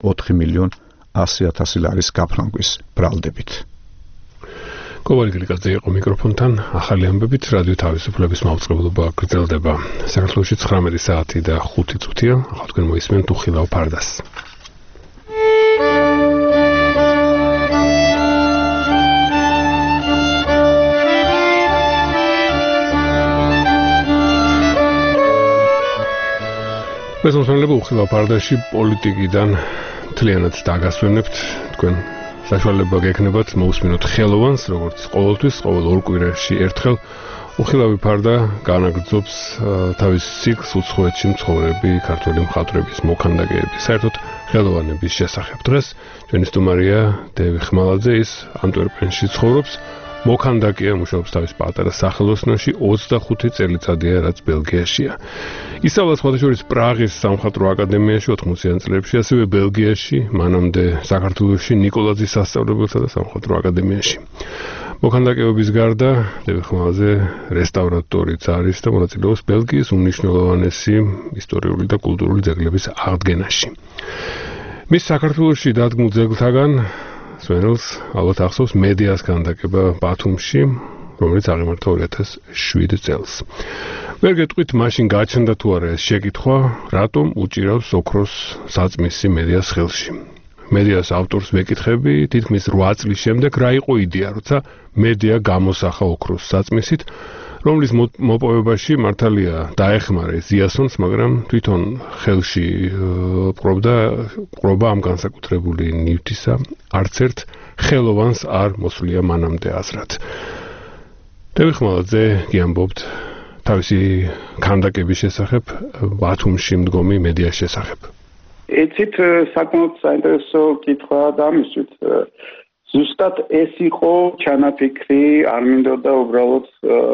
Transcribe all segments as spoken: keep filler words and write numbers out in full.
ოთხი მილიონი ასი ათასი ლარის გაფრანგვის ბრალდებით. კოვალი გლიკაძე იყო მიკროფონთან, ახალი ამბებით რადიო თავისუფლების მაუწყებლობა გრძელდება. საქართველოში ცხრამეტი საათი და ხუთი წუთია, ახლა თქვენ მოისმენთ უხილავ ფარდას. Mēs mums vēl nebūtu pārdaši politikიდან თლიანად დაგასვენებთ თქვენ საშუალება გექნებათ მოусმინოთ ხელოვანს როგორც ყოველთვის ყოველ ორ კვირაში ერთხელ უხილავი ფარდა განაგრძობს თავის ციკლს უცხოეთში მცხოვრები ქართველი მხატვრების მოქანდაკეების საერთოდ ხელოვანების შესახებ. დღეს ჩვენი სტუმარია დევი ხმალაძე, ის ანტვერპენში ცხოვრობს. მოქანდაკეა, მუშაობს თავის პატარა სახელოსნოში, ოცდახუთი წელიწადია, რაც ბელგიაშია. ისწავლა სხვადასხვა პრაღის სამხატვრო აკადემიაში ოთხმოციან წლებში, ასევე ბელგიაში, მანამდე საქართველოში ნიკოლაძის სასწავლებელსა და სამხატვრო აკადემიაში. მოქანდაკეობის გარდა დევი ხმალაძე რესტავრატორიც არის და მონაწილეობს ბელგიის უმნიშვნელოვანესი ისტორიული და კულტურული ძეგლების აღდგენაში. მის საქართველოში დადგმულ ძეგლთაგან სვენელს ალბათ ახსოვს მედიას ქანდაკება ბათუმში, რომელიც აღიმართა ორი ათას შვიდ წელს. ვერ გეტყვით მაშინ გაჩნდა თუ არა ეს შეკითხვა, რატომ უჭირავს ოქროს საწმისი მედიას ხელში. მედიას ავტორს ვეკითხები თითქმის რვა წლის შემდეგ რა იყო იდეა, როცა მედია გამოსახა ოქროს საწმისით, რომლის მოპოვებაში მართალია დაეხმარა ზიასონს, მაგრამ თვითონ ხელში პყრობდა პყრობა ამ განსაკუთრებული ნივთისა, არც ერთ ხელოვანს არ მოსვლია მანამდე აზრად. დევი ხმალაძე გიამბობთ თავისი ქანდაკების შესახებ, ბათუმში მდგომი მედიას შესახებ. იცით, საკმაოდ საინტერესო კითხვა დამისვით. ზუსტად ეს იყო ჩანაფიქრი, არ მინდოდა უბრალოდ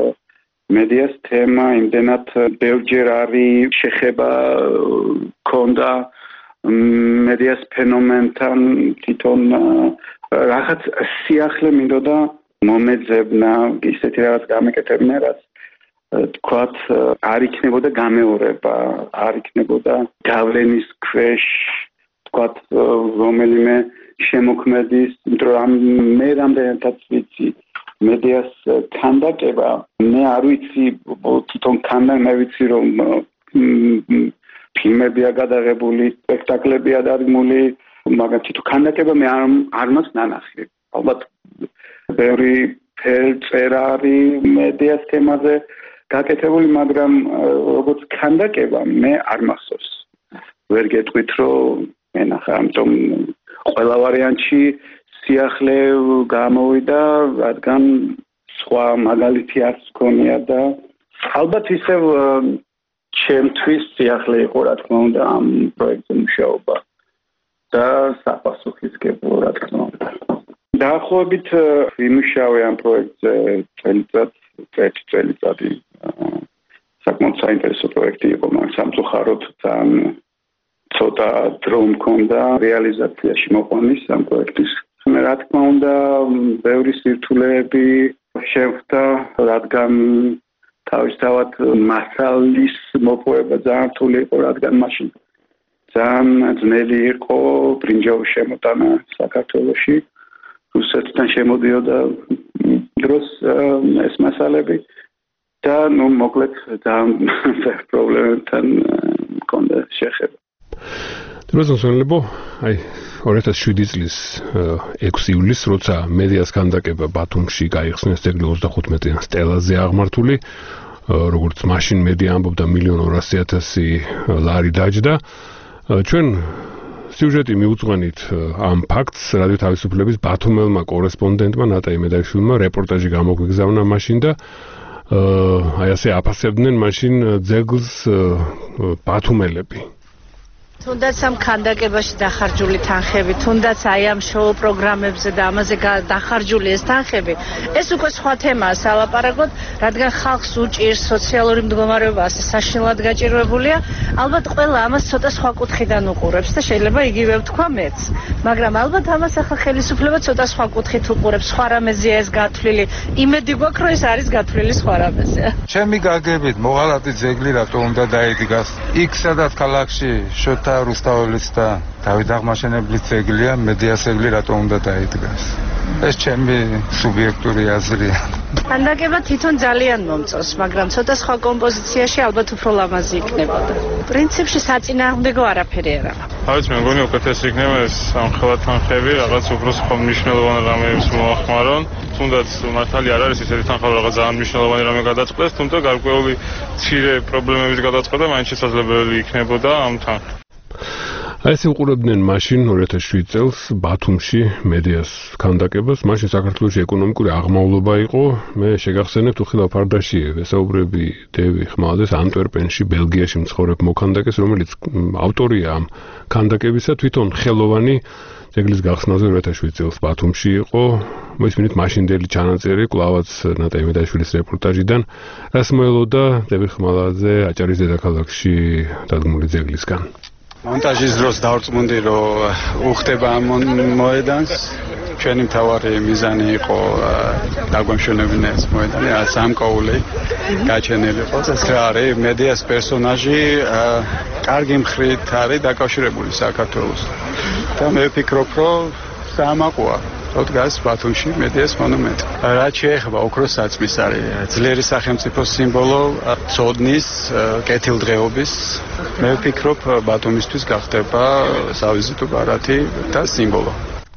მედიას თემა იმდენად ბევრჯერ არის შეხება ქონდა მედიას ფენომენთან თვითონ რაღაც სიახლე მინდოდა მომეძებნა ისეთი რაღაც გამეკეთებინა რაც თქვათ არ იქნებოდა გამეორება არ იქნებოდა გავლენის ქვეშ თქვათ რომელიმე შემოქმედის იმიტომ მე რამდენადაც ვიცი მედიას ქანდაკება მე არ ვიცი თვითონ ქანდაკება მე ვიცი რომ ფილმებია გადაღებული სპექტაკლებია დადგმული მაგრამ თვითონ ქანდაკება მე არ არ მაქვს ნანახი ალბათ ბევრი წერა არის მედიას თემაზე გაკეთებული მაგრამ როგორც ქანდაკება მე არ მახსოვს ვერ გეტყვით რომ ენახა ამიტომ ყველა ვარიანტში სიახლე გამოვიდა, რადგან სხვა მაგალითი არც გქონია და ალბათ ისევ ჩემთვის სიახლე იყო, რა თქმა უნდა, ამ პროექტზე მუშაობა და საპასუხისმგებლო, რა თქმა უნდა. დაახლოებით ვიმუშავე ამ პროექტზე წელიწად, ერთი წელიწადი. საკმაოდ საინტერესო პროექტი იყო, მაგრამ სამწუხაროდ ძალიან ცოტა დრო მქონდა რეალიზაციაში მოყვანის ამ პროექტის. რა თქმა უნდა, ბევრი სირთულეები შეხვდა, რადგან თავისთავად მასალის მოპოვება ძალიან რთული იყო, რადგან მაშინ ძალიან ძნელი იყო ბრინჯაოს შემოტანა საქართველოში. რუსეთიდან შემოდიოდა დროს ეს მასალები და ნუ მოკლედ ძალიან პრობლემებთან მქონდა შეხება. დროზონსონლებო, აი ორი ათას შვიდი წლის ექვსი ივლისს, როცა მედიას ქანდაკება ბათუმში გაიხსნეს ძეგლი ოცდახუთმეტიან სტელაზე აღმართული, როგორც მაშინ მედია ამბობდა მილიონ ორასი ათასი ლარი დაჯდა. ჩვენ სიუჟეტი მიუძღვენით ამ ფაქტს რადიო თავისუფლების ბათუმელმა კორესპონდენტმა ნატა იმედაშვილმა რეპორტაჟი გამოგვიგზავნა მაშინ და აი ასე აფასებდნენ მაშინ ძეგლს ბათუმელები. თუნდაც ამ ქანდაკებაში დახარჯული თანხები, თუნდაც აი ამ შოუ პროგრამებზე და ამაზე დახარჯული ეს თანხები, ეს უკვე სხვა თემაა სალაპარაკოდ, რადგან ხალხს უჭირს სოციალური მდგომარეობა ასე საშინლად გაჭირვებულია, ალბათ ყველა ამას ცოტა სხვა კუთხიდან უყურებს და შეიძლება იგივე ვთქვა მეც. მაგრამ ალბათ ამას ახლა ხელისუფლება ცოტა სხვა კუთხით უყურებს, სხვა რამეზეა ეს გათვლილი. იმედი გვაქვს, რომ ეს არის გათვლილი სხვა რამეზეა. ჩემი გაგებით მოღალატე ძეგლი რატო უნდა დაიდგას? იქ სადაც ქალაქში გახდა რუსთაველის და დავით აღმაშენებლის ძეგლია, მედიას ძეგლი რატომ უნდა დაიდგას? ეს ჩემი სუბიექტური აზრია. ქანდაკება თვითონ ძალიან მომწონს, მაგრამ ცოტა სხვა კომპოზიციაში ალბათ უფრო ლამაზი იქნებოდა. პრინციპში საწინააღმდეგო არაფერი არ აქვს. თავიც მე მგონი უკეთესი იქნება ეს ამხელად თანხები, რაღაც უფრო სხვა მნიშვნელოვანი რამეებს მოახმარონ. თუნდაც მართალი არ არის ისეთი თანხა, რაღაც ძალიან მნიშვნელოვანი რამე გადაწყდეს, თუმცა გარკვეული მცირე პრობლემების გადაწყვეტა მაინც შესაძლებელი იქნებოდა ამ თანხით. ეს უყურებდნენ მაშინ ორი ათას შვიდ წელს ბათუმში მედიას ქანდაკებას. მაშინ საქართველოში ეკონომიკური აღმავლობა იყო. მე შეგახსენებთ უხილავ ფარდაში ვესაუბრები დევი ხმალაძეს ანტვერპენში, ბელგიაში მცხოვრებ მოქანდაკეს, რომელიც ავტორია ამ ქანდაკებისა, თვითონ ხელოვანი ძეგლის გახსნაზე ორი ათას შვიდ წელს ბათუმში იყო. მოისმინეთ მაშინდელი ჩანაწერი კლავაც ნატა იმედაშვილის რეპორტაჟიდან, რას მოელოდა დევი ხმალაძე აჭარის დედაქალაქში დადგმული ძეგლისგან. მონტაჟის დროს დავწმუნდი, რომ უხდება ამ მოედანს. ჩვენი მთავარი მიზანი იყო დაგვემშვენებინა ეს მოედანი, სამკაული გაჩენილი იყო. ეს რა არის მედიას პერსონაჟი, კარგი მხრით არის დაკავშირებული საქართველოს. და მე ვფიქრობ, რომ საამაყოა დგას ბათუმში მედიას მონუმენტი. რაც შეეხება ოქროს საწმის არის ძლიერი სახელმწიფო სიმბოლო, ცოდნის, კეთილდღეობის. მე ვფიქრობ, ბათუმისთვის გახდება სავიზიტო ბარათი და სიმბოლო.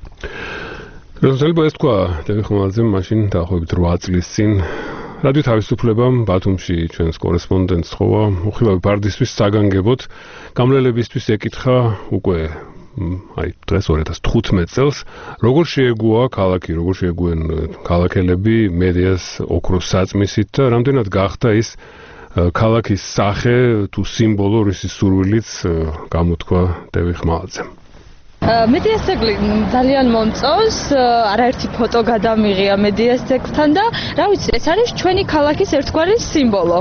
როზელბო ეს თქვა დევი ხმალაძემ მაშინ დაახლოებით რვა წლის წინ რადიო თავისუფლებამ ბათუმში ჩვენს კორესპონდენტს ხოვა უხილავი ფარდისთვის საგანგებოდ გამლელებისთვის ეკითხა უკვე აი დღეს ორი ათას თხუთმეტ წელს როგორ შეეგუა ქალაქი, როგორ შეეგუენ ქალაქელები მედიას ოქროს საწმისით და რამდენად გახდა ის ქალაქის სახე თუ სიმბოლო, რისის სურვილიც გამოთქვა დევი ხმალაძემ. მედიას ძეგლი ძალიან მომწონს, არაერთი ფოტო გადამიღია მედიას ძეგლთან და რა ვიცი, ეს არის ჩვენი ქალაქის ერთგვარი სიმბოლო.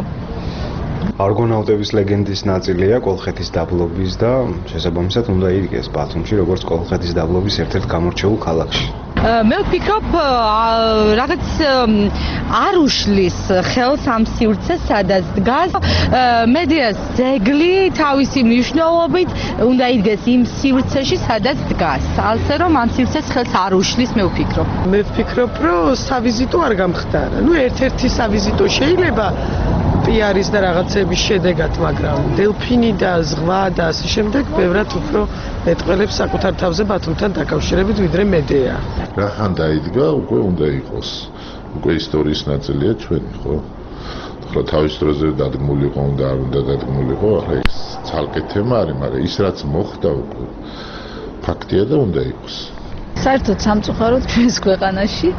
არგონავტების ლეგენდის ნაწილია კოლხეთის დაბლობის და შესაბამისად უნდა იდგეს ბათუმში როგორც კოლხეთის დაბლობის ერთ-ერთ გამორჩეულ ქალაქში. მე ვფიქრობ, რაღაც არ უშლის ხელს ამ სივრცეს, სადაც დგას. მედიას ძეგლი თავისი მნიშვნელობით უნდა იდგეს იმ სივრცეში, სადაც დგას. ასე რომ ამ სივრცეს ხელს არ უშლის, მე ვფიქრობ. მე ვფიქრობ, რომ სავიზიტო არ გამხდარა. ნუ ერთ-ერთი სავიზიტო შეიძლება პიარის და რაღაცების შედეგად, მაგრამ დელფინი და ზღვა და ასე შემდეგ ბევრად უფრო მეტყველებს საკუთარ თავზე ბათუმთან დაკავშირებით, ვიდრე მედია. რახან დაიდგა, უკვე უნდა იყოს. უკვე ისტორიის ნაწილია ჩვენი, ხო? ახლა თავის დროზე დადგმული იყო, უნდა არ უნდა დადგმული იყო, ახლა ის ცალკე თემა არის, მაგრამ ის რაც მოხდა უკვე ფაქტია და უნდა იყოს. საერთოდ სამწუხაროდ ჩვენს ქვეყანაში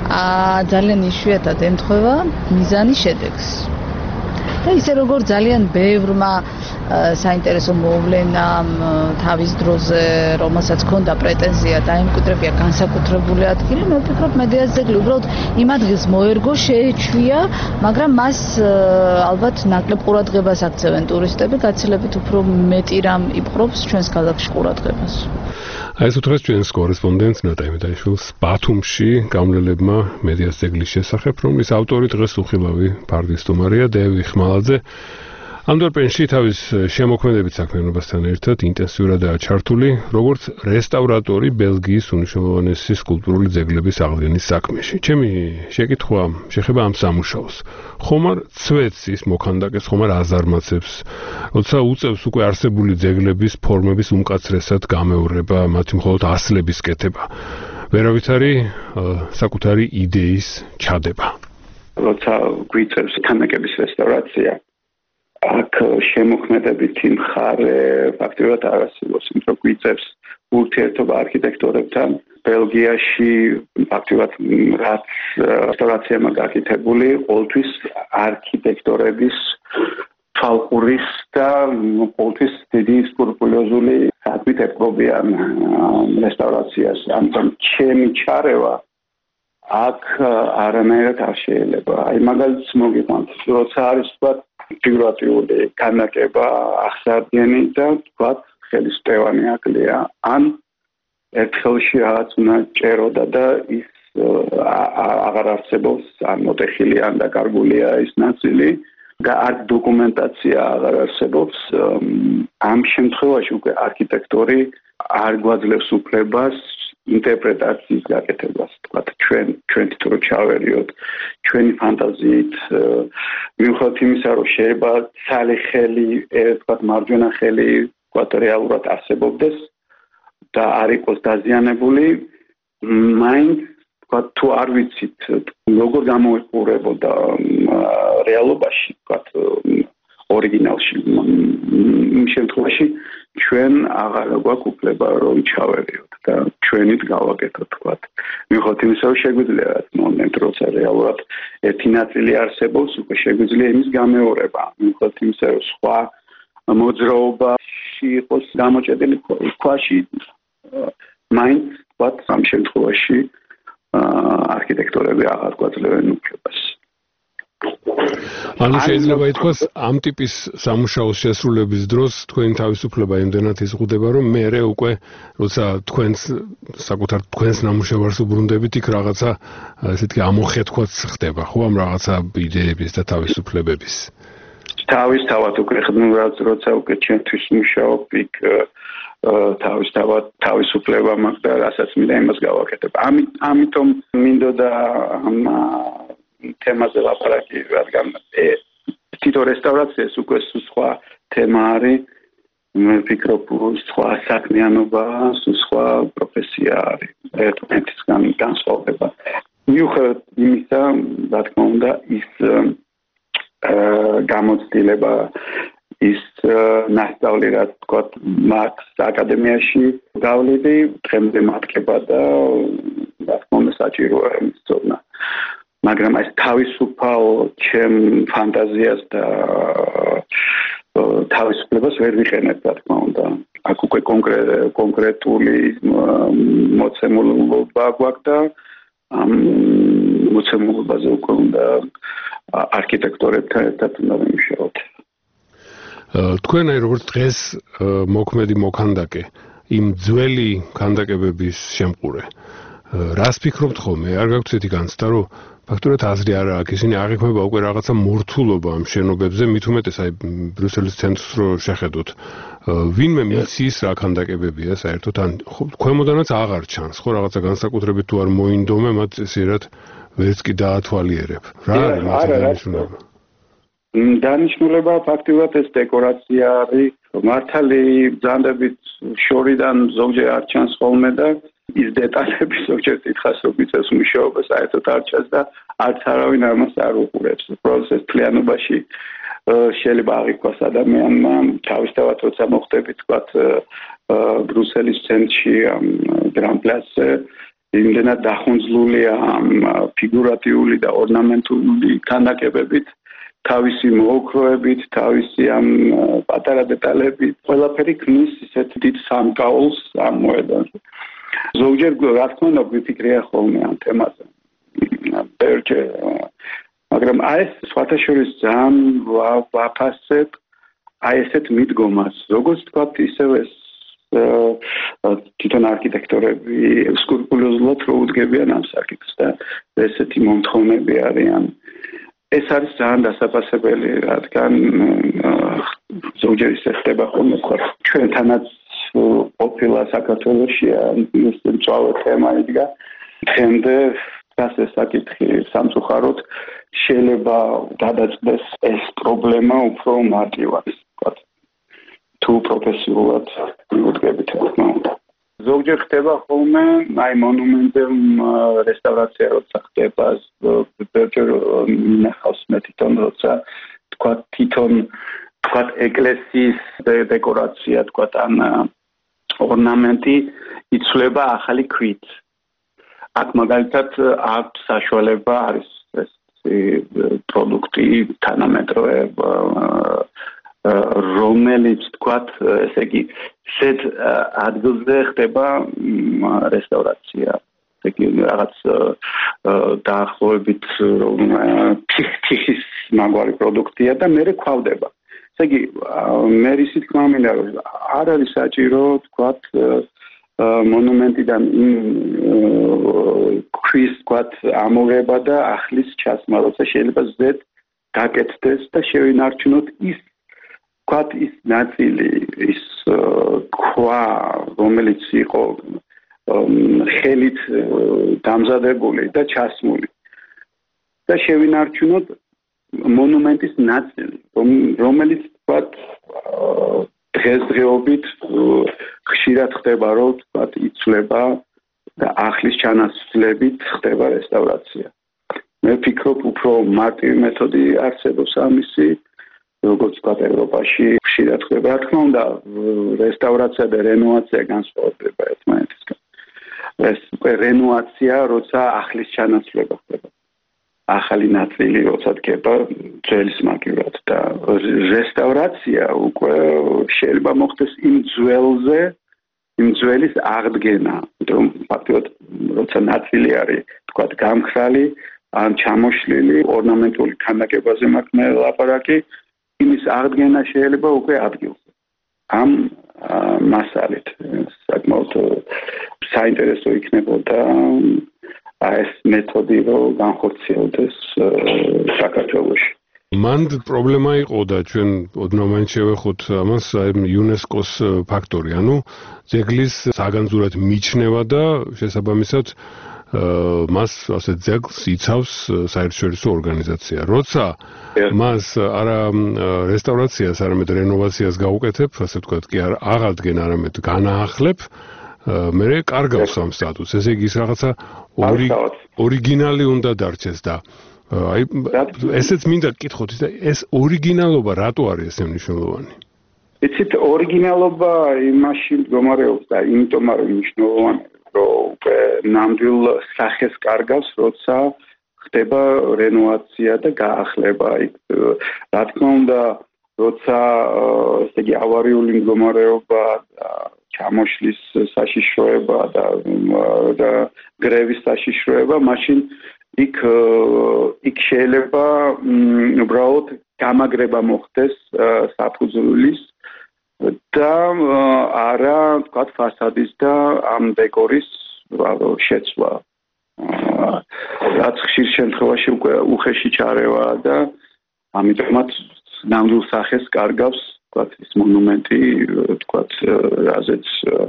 ძალიან იშვიათად ემთხვევა მიზანი შედეგს. და ისე როგორ ძალიან ბევრმა საინტერესო მოვლენამ თავის დროზე, რომელსაც ჰქონდა პრეტენზია დაემკვიდრებია განსაკუთრებული ადგილი, მე ვფიქრობ, მედიას ძეგლი უბრალოდ იმ ადგილს მოერგო, შეეჩვია, მაგრამ მას ალბათ ნაკლებ ყურადღებას აქცევენ ტურისტები, გაცილებით უფრო მეტი რამ იპყრობს ჩვენს ქალაქში ყურადღებას. ეს უთხრეს ჩვენს კორესპონდენტს ნატა იმედაშვილს ბათუმში გამლელებმა მედიას ძეგლის შესახებ, რომლის ავტორი დღეს უხილავი ფარდისტუმარია დევი ხმალაძე. ანტვერპენში თავის შემოქმედებით საქმიანობასთან ერთად ინტენსიურადაა ჩართული, როგორც რესტავრატორი ბელგიის უმნიშვნელოვანესი სკულპტურული ძეგლების აღდგენის საქმეში. ჩემი შეკითხვა შეხება ამ სამუშაოს. ხომ არ ცვეთს ის მოქანდაკეს, ხომ არ აზარმაცებს, როცა უწევს უკვე არსებული ძეგლების ფორმების უმკაცრესად გამეორება, მათი მხოლოდ ასლების კეთება. ვერავითარი საკუთარი იდეის ჩადება. როცა გვიწევს ქანდაკების რესტავრაცია, აქ შემოქმედებითი მხარე ფაქტობრივად არ არსებობს, იმიტომ რომ გვიწევს ურთიერთობა არქიტექტორებთან. ბელგიაში ფაქტობრივად რაც რესტავრაციაა გაკეთებული, ყოველთვის არქიტექტორების თვალყურის და ყოველთვის დიდი სკრუპულოზული საქმით ეპყრობიან რესტავრაციას. ამიტომ ჩემი ჩარევა აქ არანაირად არ შეიძლება. აი მაგალითს მოგიყვანთ, როცა არის თქვა ფიგურატიული ქანდაკება ახსარდიანი და თქვა ხელის ტევანი აკლია, ან ერთხელში რაღაც უნდა ჭეროდა და ის აღარ არსებობს, ან მოტეხილი, ან დაკარგულია ის ნაწილი, და არ დოკუმენტაცია აღარ არსებობს ამ შემთხვევაში უკვე არქიტექტორი არ გვაძლევს უფლებას ინტერპრეტაციის გაკეთებას თქვა ჩვენ ჩვენ თვითონ ჩავერიოთ ჩვენი ფანტაზიით მიუხედავად იმისა რომ შეიძლება ცალი ხელი თქვა მარჯვენა ხელი თქვა რეალურად არსებობდეს და არ იყოს დაზიანებული მაინც თქვა თუ არ ვიცით როგორ გამოიყურებოდა რეალობაში თქვა ორიგინალში იმ შემთხვევაში ჩვენ აღარ გვაქვს უფლება რომ ჩავერიოთ და ჩვენით გავაკეთოთ თქვა მიუხედავად იმისა რომ შეგვიძლია მომენტ როცა რეალურად ერთი ნაწილი არსებობს უკვე შეგვიძლია იმის გამეორება მიუხედავად იმისა რომ სხვა მოძრაობაში იყოს გამოჭედილი ქვაში მაინც თქვა ამ შემთხვევაში არქიტექტორები აღარ გვაძლევენ უფლებას ანუ შეიძლება ითქვას ამ ტიპის სამუშაოს შესრულების დროს თქვენი თავისუფლება იმდენად იზღუდება რომ მერე უკვე როცა თქვენს საკუთარ თქვენს ნამუშევარს უბრუნდებით იქ რაღაცა ესე იგი ამოხეთქვაც ხდება ხო ამ რაღაცა იდეების და თავისუფლებების თავისთავად უკვე ხდნურად როცა უკვე ჩვენთვის მუშაობ იქ თავისთავად თავისუფლება მაქვს და რასაც მინდა იმას გავაკეთებ ამიტომ მინდოდა ამ თემაზე ლაპარაკი, რადგან თვითონ რესტავრაციას უკვე სხვა თემა არის, მე ვფიქრობ, სხვა საქმიანობა, სხვა პროფესია არის. ერთმანეთისგან განსხვავდება. მიუხედავად იმისა, რა თქმა უნდა, ის გამოცდილება, ის ნასწავლი, რაც თქვა, მაქვს აკადემიაში გავლიდი, დღემდე მატკება და რა თქმა უნდა, საჭიროა იმის ცოდნა. მაგრამ ეს თავისუფალ ჩემ ფანტაზიას და თავისუფლებას ვერ ვიყენებ, რა თქმა უნდა. აქ უკვე კონკრეტული მოცემულობა გვაქვს და ამ მოცემულობაზე უკვე უნდა არქიტექტორებთან ერთად უნდა ვიმუშაოთ. თქვენ აი როგორც დღეს მოქმედი მოქანდაკე, იმ ძველი ქანდაკებების შემყურე. რას ფიქრობთ ხოლმე? არ გაქვთ ესეთი განცდა, რომ ფაქტურად აზრი არ აქვს, ისინი აღიქმება უკვე რაღაცა მორთულობა ამ შენობებზე, მით უმეტეს აი ბრიუსელის ცენტრს რო შეხედოთ. ვინმე მიცის რა ქანდაკებებია საერთოდ ან ქვემოდანაც აღარ ჩანს, ხო რაღაცა განსაკუთრებით თუ არ მოინდომე, მათ ესერად ვერც კი დაათვალიერებ. რა არის მათი დანიშნულება? დანიშნულება ფაქტიურად ეს დეკორაცია არის. მართალი ბრძანდებით შორიდან ზოგჯერ არ ჩანს ხოლმე და ის დეტალები ზოგჯერ დიდხანს რო მიწევს მუშაობას საერთოდ არ ჩანს და არც არავინ ამას არ უყურებს. პროცესს თლიანობაში შეიძლება აღიქვას ადამიანმა თავისთავად როცა მოხდები თქვა ბრიუსელის ცენტრში ამ გრან პლასზე იმდენად დახუნძლულია ამ ფიგურატიული და ორნამენტული ქანდაკებებით თავისი მოოქროებით, თავისი ამ პატარა დეტალებით, ყველაფერი ქმნის ისეთ დიდ სამკაულს ამ მოედანზე. ზოგჯერ რა თქმა უნდა გვიფიქრია ხოლმე ამ თემაზე. ბერჯე მაგრამ აი ეს სხვათა შორის ძალიან ვაფასებ აი ესეთ მიდგომას. როგორც თქვა ისევე თვითონ არქიტექტორები სკრუპულოზულად რო უდგებიან ამ საკითხს და ესეთი მომთხოვნები არიან. ეს არის ძალიან დასაფასებელი, რადგან ზოგჯერ ისე ხდება ხოლმე თქვა ჩვენთანაც ყოფილა საქართველოში ეს მწვავე თემა იდგა. დღემდე ასე საკითხი სამწუხაროდ შეიძლება გადაწყდეს ეს პრობლემა უფრო მარტივად, თქვა თუ პროფესიულად მიუდგებით რა თქმა უნდა. ზოგჯერ ხდება ხოლმე აი მონუმენტზე რესტავრაცია როცა ხდება ზოგჯერ მინახავს მე თვითონ როცა თქვა თვითონ თქვა ეკლესიის დეკორაცია თქვა ან ორნამენტი იცვლება ახალი ქვით. აქ მაგალითად აქვს საშუალება არის ეს პროდუქტი თანამედროვე რომელიც თქვა ესე იგი სეთ ადგილზე ხდება რესტავრაცია. ესე იგი რაღაც დაახლოებით თიხის მაგვარი პროდუქტია და მე ქვავდება. ესე იგი მე ისიც თქმა მინდა რომ არ არის საჭირო თქვა მონუმენტიდან ქვის თქვა ამოღება და ახლის ჩასმა, როცა შეიძლება ზედ გაკეთდეს და შევინარჩუნოთ ის ვთქვათ ის ნაწილი ის ქვა რომელიც იყო ხელით დამზადებული და ჩასმული და შევინარჩუნოთ მონუმენტის ნაწილი რომელიც ვთქვათ დღესდღეობით ხშირად ხდება რომ ვთქვათ იცვლება და ახლის ჩანაცვლებით ხდება რესტავრაცია. მე ვფიქრობ უფრო მარტივი მეთოდი არსებობს ამისი როგორც ვთქვათ ევროპაში ხშირად ხდება. რა თქმა უნდა რესტავრაცია და რენოვაცია განსხვავდება ერთმანეთისგან. ეს რენოვაცია როცა ახლის ჩანაცვლება ხდება. ახალი ნაწილი როცა დგება ძველის მაგივრად და რესტავრაცია უკვე შეიძლება მოხდეს იმ ძველზე იმ ძველის აღდგენა, რომ ფაქტობრივად როცა ნაწილი არის თქვათ გამქრალი ან ჩამოშლილი ორნამენტული ქანდაკებაზე მაქვს მე ლაპარაკი, იმის აღდგენა შეიძლება უკვე ადგილზე. ამ მასალით საკმაოდ საინტერესო იქნებოდა ეს მეთოდი რომ განხორციელდეს საქართველოში. მან პრობლემა იყო და ჩვენ ოდნავ მაინც შევეხოთ ამას იუნესკოს ფაქტორი, ანუ ძეგლის საგანძურად მიჩნევა და შესაბამისად მას ასე ძეგლს იცავს საერთაშორისო ორგანიზაცია. როცა მას არა რესტავრაციას, არამედ რენოვაციას გაუკეთებ, ასე ვთქვათ, კი არ აღადგენ, არამედ განაახლებ, მე კარგავს ამ სტატუსს. ესე იგი ის რაღაცა ორიგინალი უნდა დარჩეს და აი ესეც მინდა გკითხოთ ეს ორიგინალობა რატო არის ესე მნიშვნელოვანი? იცით ორიგინალობა იმაში მდგომარეობს და იმიტომ არის მნიშვნელოვანი რომ უკვე ნამდვილ სახეს კარგავს როცა ხდება რენოვაცია და გაახლება. რა თქმა უნდა როცა ესე იგი ავარიული მდგომარეობა ჩამოშლის საშიშროება და და გრევის საშიშროება მაშინ იქ იქ შეიძლება უბრალოდ გამაგრება მოხდეს საფუძვლის და არა ვთქვათ ფასადის და ამ დეკორის შეცვლა. რაც ხშირ შემთხვევაში უკვე უხეში ჩარევაა და ამიტომაც ნამდვილ სახეს კარგავს ვთქვათ ის მონუმენტი ვთქვათ რაზეც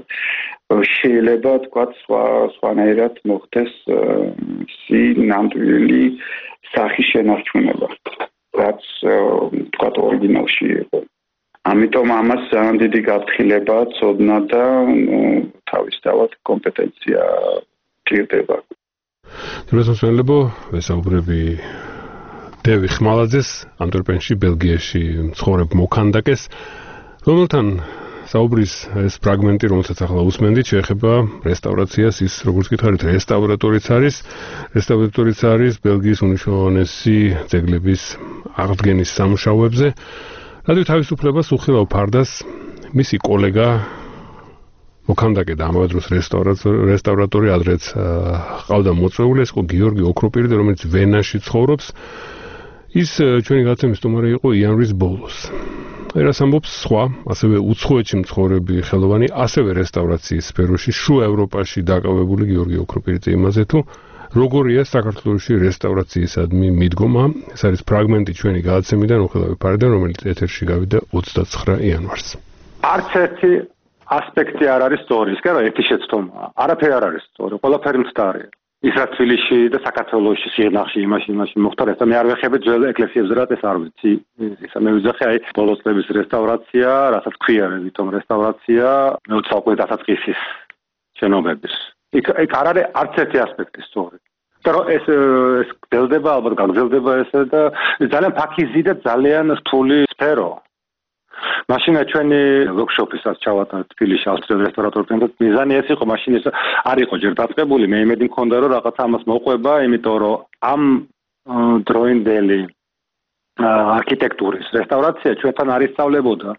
შეიძლება ვთქვათ სხვა სხვანაირად მოხდეს ისი ნამდვილი სახის შენარჩუნება რაც ვთქვათ ორიგინალში იყო. ამიტომ ამას ძალიან დიდი გაფრთხილება ცოდნა და თავისთავად კომპეტენცია ჭირდება. დროსმოსვენლებო ვესაუბრები დევი ხმალაძეს ანტვერპენში ბელგიაში მცხოვრებ მოქანდაკეს რომელთან საუბრის ეს ფრაგმენტი რომელსაც ახლა უსმენდით შეეხება რესტავრაციას ის როგორც გითხარით რესტავრატორიც არის რესტავრატორიც არის ბელგიის უნიშნულოვანესი ძეგლების აღდგენის სამუშაოებზე რადიო თავისუფლებას უხილავ ფარდას მისი კოლეგა მოქანდაკე და ამავე დროს რესტავრატორი ადრეც ყავდა მოწვეული ეს იყო გიორგი ოქროპირიძე რომელიც ვენაში ცხოვრობს ის ჩვენი გაცემის სტუმარი იყო იანვრის ბოლოს. ერას ამბობს სხვა, ასევე უცხოეთში მცხოვრები ხელოვანი, ასევე რესტავრაციის სფეროში, შუა ევროპაში დაკავებული გიორგი ოქროპირიძე იმაზე თუ როგორია საქართველოში რესტავრაციისადმი მიდგომა. ეს არის ფრაგმენტი ჩვენი გაცემიდან უხილავი ფარდან, რომელიც ეთერში გავიდა ოცდაცხრა იანვარს. არც ერთი ასპექტი არ არის სწორი, ის კი არა ერთი შეცდომაა. არაფერი არ არის სწორი, ყველაფერი მცდარია. ის რა თბილისში და საქართველოში სიღნაღში იმაში იმაში მოხდა და მე არ ვეხები ძველ ეკლესიებზე რა ეს არ ვიცი ისა მე ვიძახე აი ბოლოს წლების რესტავრაცია რასაც ქვია ვითომ რესტავრაცია მეოცე საუკუნის დასაწყისის შენობების იქ იქ არ არის არც ერთი ასპექტი სწორი და ეს ეს გრძელდება ალბათ გაგრძელდება ესე და ძალიან ფაქიზი და ძალიან რთული სფერო მაშინ ჩვენი ვორქშოპისაც ჩავატარეთ თბილისში ავსტრიელ რესტავრატორთან და მიზანი ეს იყო მაშინ ეს არ იყო ჯერ დაწყებული მე იმედი მქონდა რომ რაღაცა ამას მოყვება იმიტომ რომ ამ დროინდელი არქიტექტურის რესტავრაცია ჩვენთან არ ისწავლებოდა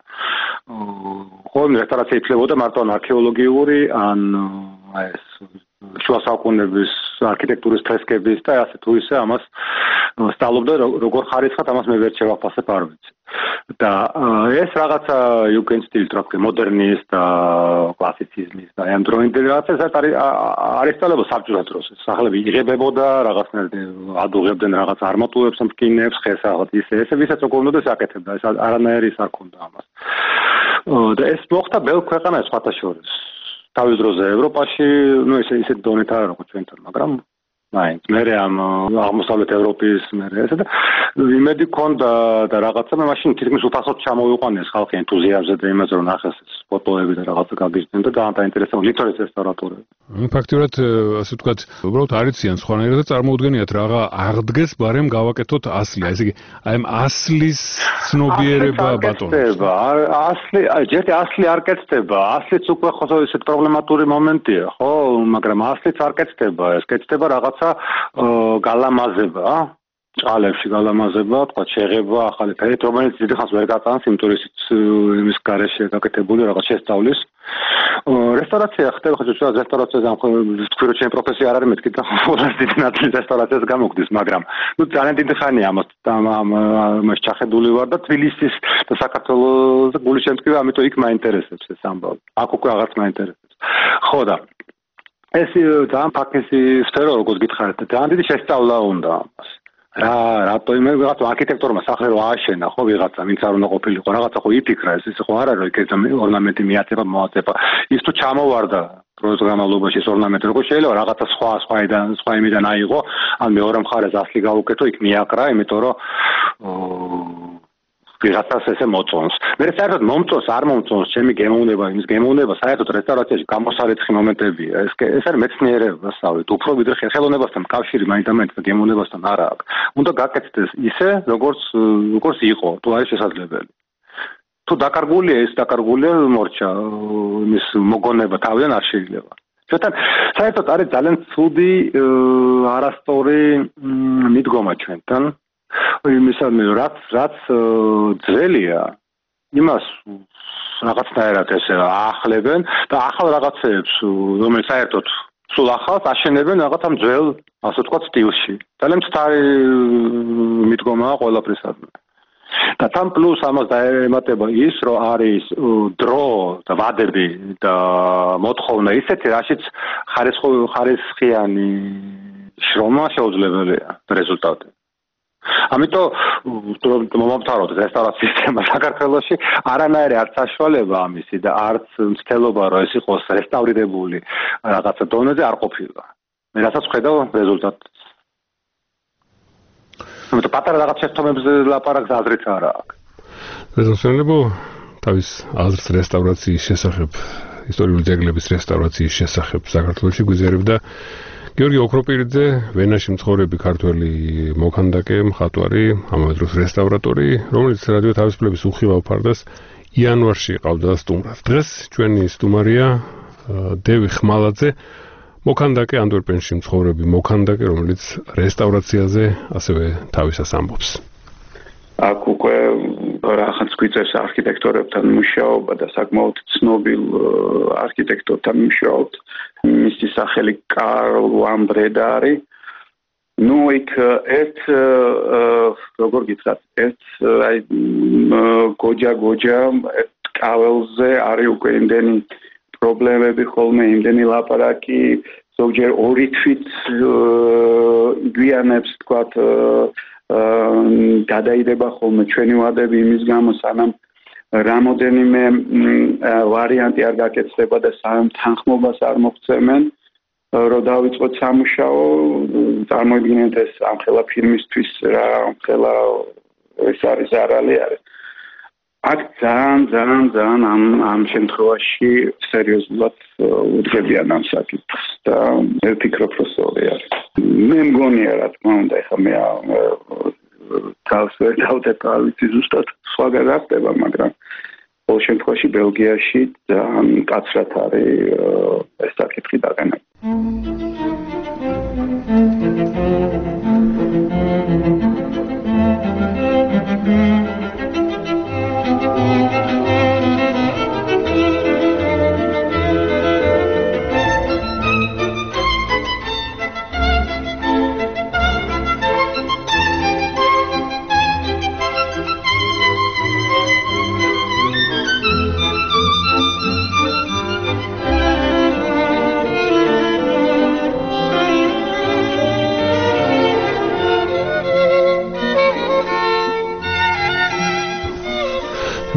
ხოლმე რესტავრაცია ითვლებოდა მარტო არქეოლოგიური ან ეს შუა საუკუნეების არქიტექტურის ფრესკების და ასე თუ ისე ამას სწავლობდა როგორ ხარისხად ამას მე ვერ შევაფასებ არ ვიცი. და ეს რაღაცა იუგენსტილით რა ქვია მოდერნის და კლასიციზმის და ამ დროინდელი რაღაცა ეს არის არის სწავლება საბჭოთა დროს სახლები იღებებოდა რაღაცნაირად ადუღებდნენ რაღაც არმატურებს მტკინებს ხეს რაღაც ისე ესე ვისაც როგორ უნდა საკეთებდა ეს არანაირი არ ქონდა ამას და ეს მოხდა ბევრ ქვეყანაში სხვათა შორის თავის დროზე ევროპაში ნუ ესე ისე დონით არა როგორც ჩვენთან მაგრამ მაინც მე ამ აღმოსავლეთ ევროპის მე ესე და იმედი ქონდა და რაღაცა მე მაშინ თითქმის უფასოდ ჩამოვიყვანეს ხალხი ენთუზიაზმზე და იმაზე რომ ნახეს ფოტოები და რაღაცა გაგიჟდნენ და ძალიან დაინტერესებული ლითონის რესტავრატორები. ფაქტიურად ასე ვთქვათ, უბრალოდ არიციან სხვანაირად და წარმოუდგენიათ რა აღდგეს, ბარემ გავაკეთოთ ასლი. ესე იგი, აი ამ ასლის ცნობიერება ბატონობს. ასლი, ჯერტი ასლი არ კეთდება. ასლიც უკვე ხო ესეთ პრობლემატური მომენტია, ხო, მაგრამ ასლიც არ კეთდება. ეს კეთდება რაღაცა გალამაზება, ჭალებში გალამაზება, თქვა შეღება, ახალი ფერით, რომელიც დიდი ხანს ვერ გაწანს, იმიტომ რომ იმის გარეშე გაკეთებული რაღაც შესწავლის. რესტავრაცია ხდება, ხო შეიძლება რესტავრაციაზე ამ თქვი რომ ჩემი პროფესია არ არის მეთქი და ყველაზე დიდი ნაწილი რესტავრაციას გამოგდის, მაგრამ ნუ ძალიან დიდი ხანია ამას ამას ჩახედული ვარ და თბილისის და საქართველოს გული შემტკივა, ამიტომ იქ მაინტერესებს ეს ამბავი. აქ უკვე აღარც მაინტერესებს. ხო და ეს ძალიან ფაქესი სფერო როგორც გითხარით, ძალიან დიდი შესწავლა უნდა ამას. რა რატო იმ რაღაცა არქიტექტორმა სახლი რო ააშენა ხო ვიღაცა ვინც არ უნდა ყოფილიყო რაღაცა ხო იფიქრა ეს ისე ხო არ არის რომ ეგ ორნამენტი მიაწება მოაწება ის თუ ჩამოვარდა დროის განმავლობაში ეს ორნამენტი როგორ შეიძლება რაღაცა სხვა სხვაიდან სხვა იმიდან აიღო ან მეორე მხარეს ასლი გაუკეთო იქ მიაკრა იმიტომ რომ ვიღაცას ესე მოწონს. მე საერთოდ მომწონს, არ მომწონს, ჩემი გემოვნება, იმის გემოვნება საერთოდ რესტავრაციაში გამოსარეცხი მომენტებია. ეს ეს არის მეცნიერება, სწავლით. უფრო ვიდრე ხელოვნებასთან კავშირი მაინც-მაინც გემოვნებასთან არა აქვს. უნდა გაკეთდეს ისე, როგორც როგორც იყო, თუ არის შესაძლებელი. თუ დაკარგულია, ეს დაკარგულია მორჩა, იმის მოგონება თავიდან არ შეიძლება. ჩვენთან საერთოდ არის ძალიან ცუდი არასწორი მიდგომა ჩვენთან. იმისადმი რაც რაც ძველია იმას რაღაცნაირად ესე აახლებენ და ახალ რაღაცებს რომელიც საერთოდ სულ ახალს აშენებენ რაღაც ამ ძველ ასე ვთქვათ სტილში ძალიან მცდარი მიდგომაა ყველაფრისადმი და თან პლუს ამას დაემატება ის რომ არის დრო და ვადები და მოთხოვნა ისეთი რაშიც ხარისხიანი შრომა შეუძლებელია რეზულტატი ამიტომ მომავთაროთ რესტავრაციის სისტემა საქართველოში არანაირი არც საშუალება ამისი და არც მცდელობა რომ ეს იყოს რესტავრირებული რაღაცა დონეზე არ ყოფილა. მე რასაც ხედავ რეზულტატს. ამიტომ პატარა რაღაც შეცდომებზე ლაპარაკს აზრით არა აქვს. რეზოლუციებო თავის აზრს რესტავრაციის შესახებ ისტორიული ძეგლების რესტავრაციის შესახებ საქართველოში გვიზიარებდა გიორგი ოქროპირიძე, ვენაში მცხოვრები ქართველი მოქანდაკე, მხატვარი, ამავე დროს რესტავრატორი, რომელიც რადიო თავისუფლების უხილავ ფარდას იანვარში ყავდა სტუმრად. დღეს ჩვენი სტუმარია დევი ხმალაძე, მოქანდაკე, ანტვერპენში მცხოვრები მოქანდაკე, რომელიც რესტავრაციაზე ასევე თავისას ამბობს. აქ უკვე რაღაც გვიწევს არქიტექტორებთან მუშაობა და საკმაოდ ცნობილ არქიტექტორთან მუშაობთ. მისი სახელი კარლ ვამბრედა არის. ნუ იქ ერთ როგორ გითხრათ, ერთ აი გოჯა გოჯა კაველზე არის უკვე იმდენი პრობლემები ხოლმე, იმდენი ლაპარაკი, ზოგჯერ ორი თვით გვიანებს თქვათ გადაიდება ხოლმე ჩვენი ვადები იმის გამო სანამ რამოდენიმე ვარიანტი არ გაკეთდება და სამ თანხმობას არ მოგვცემენ რომ დავიწყოთ სამუშაო წარმოიდგინეთ ეს ამხელა ფირმისთვის რა ამხელა ეს არის ზარალი არის აქ ძალიან ძალიან ძალიან ამ ამ შემთხვევაში სერიოზულად უძღებიან ამ საკითხს და მე ვფიქრობ რომ სწორი არის მე მგონია რა თქმა უნდა ეხლა მე თავს ვერ დავდებ არ ვიცი ზუსტად სხვაგან რა ხდება მაგრამ ყოველ შემთხვევაში ბელგიაში ძალიან მკაცრად არის ეს საკითხი დაყენებული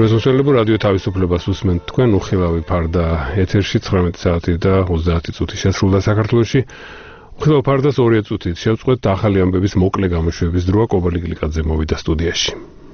მესმენელებო რადიო თავისუფლებას უსმენთ თქვენ უხილავი ფარდა ეთერში ცხრამეტი საათი და ოცდაათი წუთი შესრულდა საქართველოში. უხილავი ფარდას ორი წუთით შევწყვეტ ახალი ამბების მოკლე გამოშვების დროა. კობალი გლიკაძე მოვიდა სტუდიაში.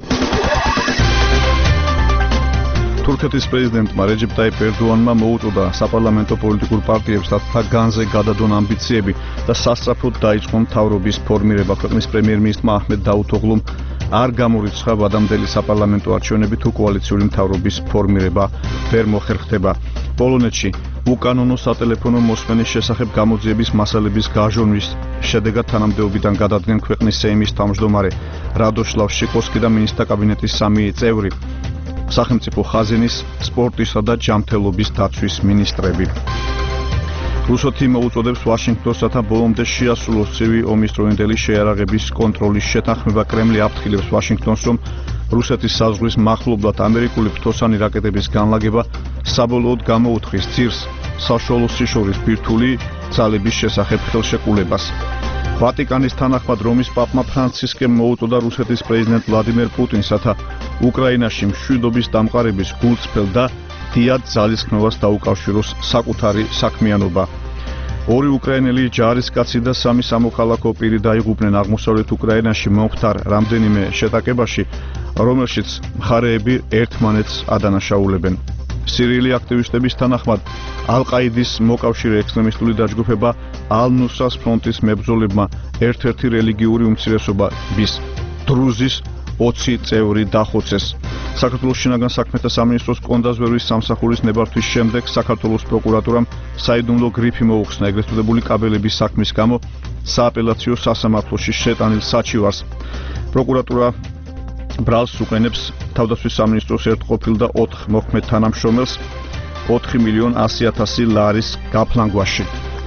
თურქეთის პრეზიდენტმა რეჯეპ ტაიპ ერდოანმა მოუწოდა საპარლამენტო პოლიტიკურ პარტიებს თთა განზე გადადონ ამბიციები და სასწრაფოდ დაიწყო მთავრობის ფორმირება. ქვეყნის პრემიერ-მინისტრმა აჰმედ დაუთოღლუმ არ გამორიცხა ვადამდელი საპარლამენტო არჩევნები თუ კოალიციური მთავრობის ფორმირება ვერ მოხერხდება. პოლონეთში უკანონო სატელეფონო მოსმენის შესახებ გამოძიების მასალების გაჟონვის შედეგად თანამდებობიდან გადადგენ ქვეყნის სეიმის თავმჯდომარე რადოსლავ შიკოსკი და მინისტრთა კაბინეტის სამი წევრი. სახელმწიფო ხაზინის, სპორტისა და ჯანმრთელობის დაცვის მინისტრები. რუსეთი მოუწოდებს ვაშინგტონს, რათა ბოლომდე შეასრულოს ცივი ომის დროინდელი შეიარაღების კონტროლის შეთანხმება. კრემლი აფრთხილებს ვაშინგტონს, რომ რუსეთის საზღვრის მახლობლად ამერიკული ფთოსანი რაკეტების განლაგება საბოლოოდ გამოუთხრის ძირს საშუალო სიშორის ბირთვული ძალების შესახებ ხელშეკრულებას. ვატიკანის თანახმად რომის პაპმა ფრანცისკემ მოუწოდა რუსეთის პრეზიდენტ ვლადიმერ პუტინს, რათა უკრაინაში მშვიდობის დამყარების გულწრფელ და დიად ძალისხმევას დაუკავშიროს საკუთარი საქმიანობა. ორი უკრაინელი ჯარისკაცი და სამი სამოქალაქო პირი დაიღუპნენ აღმოსავლეთ უკრაინაში მომხდარ რამდენიმე შეტაკებაში, რომელშიც მხარეები ერთმანეთს ადანაშაულებენ. სირიელი აქტივისტების თანახმად ალ-ყაიდის მოკავშირე ექსტრემისტული დაჯგუფება ალ-ნუსრას ფრონტის მებრძოლებმა ერთ-ერთი რელიგიური უმცირესობის დრუზის ოცი წევრი დახოცეს. საქართველოს შინაგან საქმეთა სამინისტროს კონდაზვერვის სამსახურის ნებართვის შემდეგ საქართველოს პროკურატურამ საიდუმლო გრიფი მოუხსნა ეგრეთ წოდებული კაბელების საქმის გამო სააპელაციო სასამართლოში შეტანილ საჩივარს. პროკურატურა ბრალს უყენებს თავდაცვის სამინისტროს ერთყოფილ და ოთხ მოქმედ თანამშრომელს ოთხი მილიონი ასი ათასი ლარის გაფლანგვაში.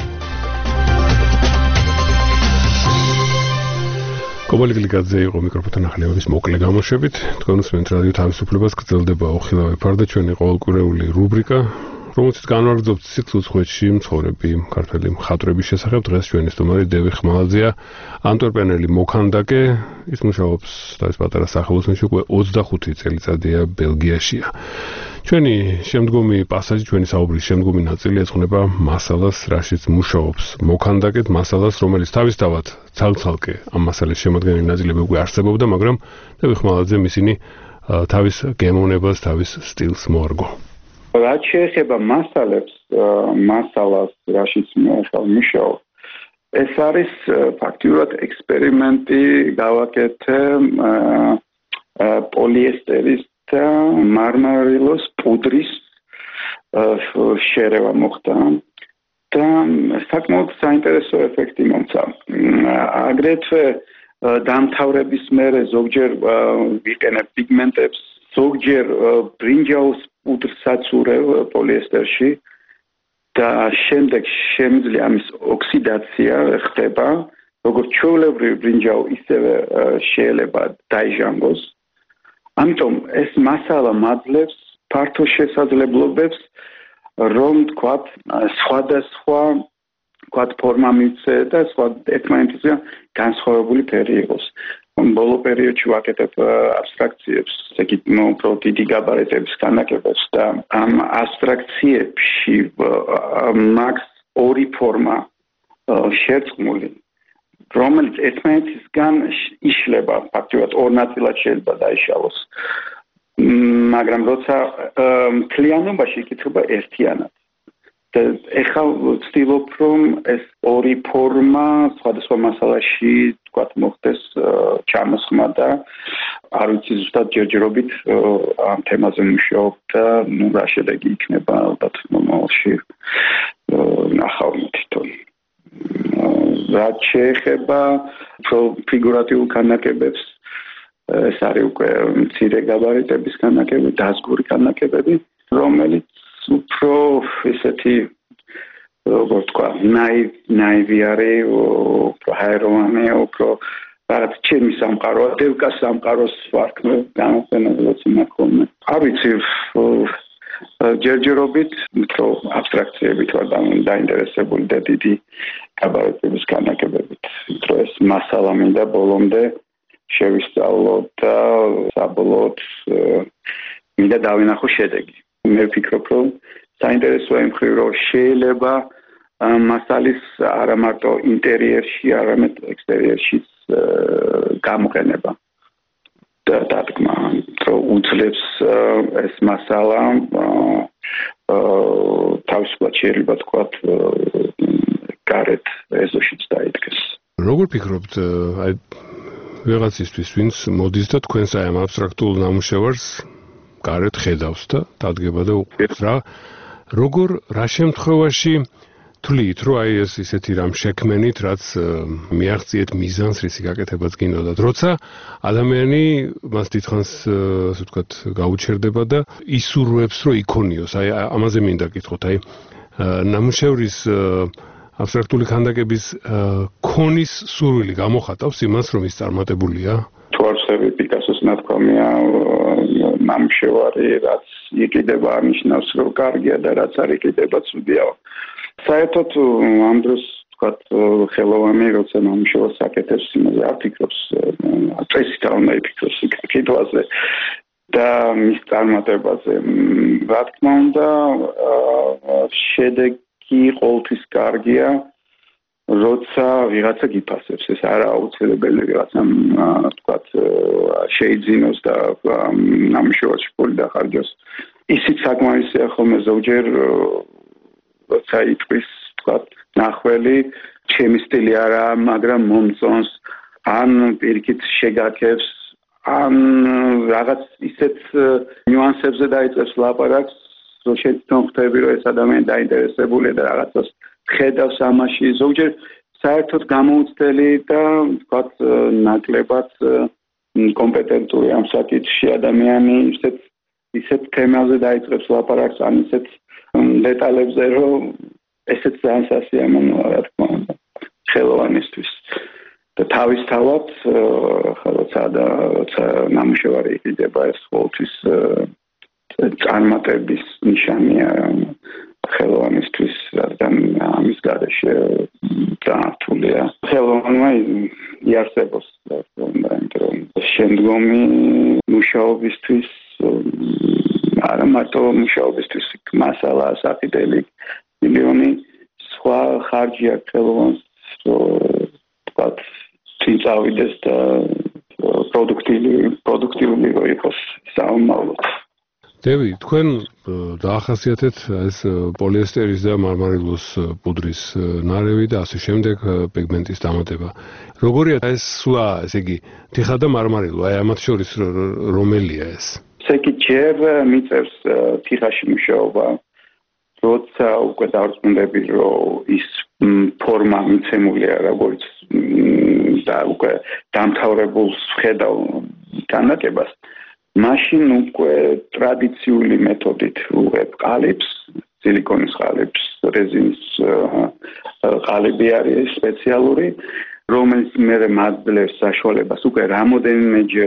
კობალი გლიკაძე იყო მიკროფონთან ახლებების მოკლე გამოშვებით. თქვენ უსმენთ რადიო თავისუფლებას, გრძელდება უხილავი ფარდა, ჩვენი ყოველკვირეული რუბრიკა, რომელშიც განვაგრძობთ სიცოცხლეში მცხოვრები ქართველი მხატვრების შესახებ. დღეს ჩვენი სტუმარი დევი ხმალაძეა, ანტვერპენელი მოქანდაკე, ის მუშაობს თავის პატარა სახელოსნოში უკვე ოცდახუთი წელიწადია ბელგიაშია. ჩვენი შემდგომი პასაჟი, ჩვენი საუბრის შემდგომი ნაწილი ეძღვნება მასალას, რაშიც მუშაობს მოქანდაკედ, მასალას, რომელიც თავისთავად ცალ-ცალკე ამ მასალის შემადგენელი ნაწილები უკვე არსებობდა, მაგრამ დევი ხმალაძემ ისინი თავის გემოვნებას, თავის სტილს მოარგო. რაც შეეხება მასალებს, მასალას, რაშიც მუშაობ, ეს არის ფაქტიურად ექსპერიმენტი გავაკეთე პოლიესტერის და მარმარილოს პუდრის შერევა მოხდა და საკმაოდ საინტერესო ეფექტი მომცა. აგრეთვე დამთავრების მერე ზოგჯერ ვიყენებ პიგმენტებს, ზოგჯერ ბრინჯაოს პუდრსაც ურევ პოლიესტერში და შემდეგ შემიძლია ამის ოქსიდაცია ხდება, როგორც ჩვეულებრივი ბრინჯაო ისევე შეიძლება დაიჟანგოს. ამიტომ ეს მასალა მაძლევს ფართო შესაძლებლობებს, რომ თქვათ სხვადასხვა თქვათ ფორმა მიცე და სხვა ერთმანეთისგან განსხვავებული ფერი იყოს. ბოლო პერიოდში ვაკეთებ აბსტრაქციებს, ესე იგი, უფრო დიდი გაბარიტების განაკებებს და ამ აბსტრაქციებში მაქვს ორი ფორმა შერწყმული, რომელიც ერთმანეთისგან იშლება, ფაქტობრივად ორ ნაწილად შეიძლება დაიშალოს. მაგრამ როცა მთლიანობაში იკითხება ერთიანად. და ეხლა ვცდილობ, რომ ეს ორი ფორმა სხვადასხვა მასალაში თქვათ მოხდეს ჩამოსხმა და არ ვიცი ზუსტად ჯერჯერობით ამ თემაზე მუშაობ და ნუ რა შედეგი იქნება ალბათ მომავალში ნახავ თვითონ. რაც შეეხება ფიგურატიულ განაკებებს, ეს არის უკვე მცირე გაბარიტების განაკები, დაზგური განაკებები, რომელიც უფრო ესეთი როგორც თქვა, ნაივი არის, უფრო ჰაეროვანი, უფრო რაღაც ჩემი სამყაროა, დევკას სამყაროს ვარქმევ განაყენებლად იმაქონე. არ ვიცი, ჯერჯერობით უფრო აბსტრაქციებით ვარ დაინტერესებული და დიდი გაბარიტების განაკებებით. უფრო ეს მასალა მინდა ბოლომდე შევისწავლო და საბოლოოდ მინდა დავინახო შედეგი. მე ვფიქრობ, რომ საინტერესოა იმ მხრივ, რომ შეიძლება მასალის არა მარტო ინტერიერში, არამედ ექსტერიერშიც გამოყენება. დადგმა, რომ უძლებს ეს მასალა თავისუფლად შეიძლება თქვათ გარეთ ეზოშიც დაიდგეს. როგორ ფიქრობთ, აი ვიღაცისთვის, ვინც მოდის და თქვენს აი ამ აბსტრაქტულ ნამუშევარს გარეთ ხედავს და დადგება და უყურებს რა, როგორ რა შემთხვევაში თვლით, რომ აი ეს ისეთი რამ შექმენით, რაც მიაღწიეთ მიზანს, რისი გაკეთებაც გინდოდათ, როცა ადამიანი მას დიდხანს, ასე ვთქვათ, გაუჩერდება და ისურვებს, რომ იქონიოს. აი ამაზე მინდა გითხოთ, აი ნამუშევრის აბსტრაქტული ქანდაკების ქონის სურვილი გამოხატავს იმას, რომ ის წარმატებულია? თუ არ ვხსები პიკასოს ნათქვამია, ნამუშევარი, რაც იყიდება, ამნიშნავს, რომ კარგია და რაც არ იყიდება, ცუდია. საერთოდ ამ დროს ვთქვათ, ხელოვანი, როცა ნამუშევარს აკეთებს, იმაზე არ ფიქრობს, წესით არ უნდა იფიქროს კითხვაზე და მის წარმატებაზე. რა თქმა უნდა, შედეგი ყოველთვის კარგია, როცა ვიღაცა გიფასებს, ეს არა აუცილებელი ვიღაცამ ვთქვათ შეიძინოს და ნამუშევარში ფული დახარჯოს. ისიც საკმარისია ხოლმე ზოგჯერ როცა იტყვის, თქვათ, ნახველი, ჩემი სტილი არაა, მაგრამ მომწონს, ან პირიქით შეგაქებს, ან რაღაც ისეთ ნიუანსებზე დაიწყებს ლაპარაკს, რომ შეცდომ ხვდები, რომ ეს ადამიანი დაინტერესებულია და რაღაცას ხედავს ამაში. ზოგჯერ საერთოდ გამოუცდელი და, თქვათ, ნაკლებად კომპეტენტური ამ საკითხში ადამიანი ისეთ ისეთ თემაზე დაიწყებს ლაპარაკს, ან ისეთ დეტალებზე, რომ ესეც ძალიან სასიამოვნოა, რა თქმა უნდა, ხელოვანისთვის. და თავისთავად, როცა როცა ნამუშევარი იყიდება, ეს ყოველთვის წარმატების ნიშანია ხელოვანისთვის, რადგან ამის გარეშე ძალიან რთულია. ხელოვანმა იარსებოს, იმიტომ რომ შემდგომი მუშაობისთვის არა მარტო მუშაობისთვის მასალა, საფიდელი, მილიონი სხვა ხარჯია ხელოვანს, თქვათ, წინ წავიდეს და პროდუქტიული პროდუქტიული იყოს საომავლო. დევი, თქვენ დაახასიათეთ ეს პოლიესტერის და მარმარილოს პუდრის ნარევი და ასე შემდეგ პიგმენტის დამატება. როგორია ეს სულა, ესე იგი, თიხა და მარმარილო, აი ამათ შორის რომელია ეს? ესე იგი, ჯერ მიწევს თიხაში მუშაობა, როცა უკვე დავწმუნდები, რომ ის ფორმა მიცემულია, როგორც და უკვე დამთავრებულს ვხედავ განაკებას. მაშინ უკვე ტრადიციული მეთოდით ვუღებ ყალიბს, სილიკონის ყალიბს, რეზინის ყალიბი არის სპეციალური, რომელიც მე მაძლევს საშუალებას უკვე რამოდენიმეჯერ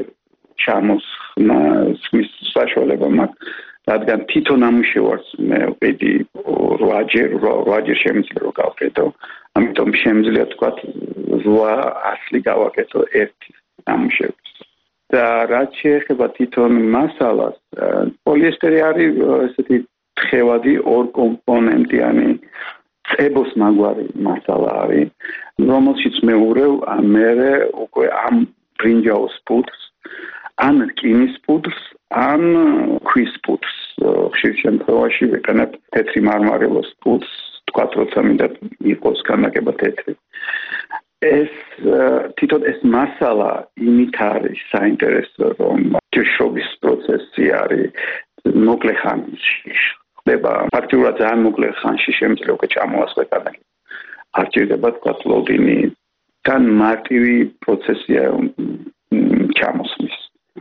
ჩამოსხმის საშუალება მაქვს, რადგან თვითონ ნამუშევარს მე ვყიდი რვაჯერ, რვაჯერ შემიძლია რომ გავყიდო, ამიტომ შემიძლია თქვათ რვა ასლი გავაკეთო ერთი ნამუშევრის. და რაც შეეხება თვითონ მასალას, პოლიესტერი არის ესეთი თხევადი ორკომპონენტიანი წებოს მაგვარი მასალა არის, რომელშიც მე ვურევ მერე უკვე ამ ბრინჯაოს პუდრს, ან რკინის პუდრს, ან ქვის პუდრს. ხშირ შემთხვევაში ვიყენებ თეთრი მარმარილოს პუდრს, თქვათ, როცა მინდა იყოს განაკება თეთრი. ეს თვითონ ეს მასალა იმით არის საინტერესო, რომ ჯიშობის პროცესი არის მოკლე ხანში. ხდება ფაქტიურად ძალიან მოკლე ხანში შემიძლია უკვე ჩამოასხლე განაკება. არ ჭირდება თქვათ ლოდინი, თან მარტივი პროცესია ჩამოსვლის.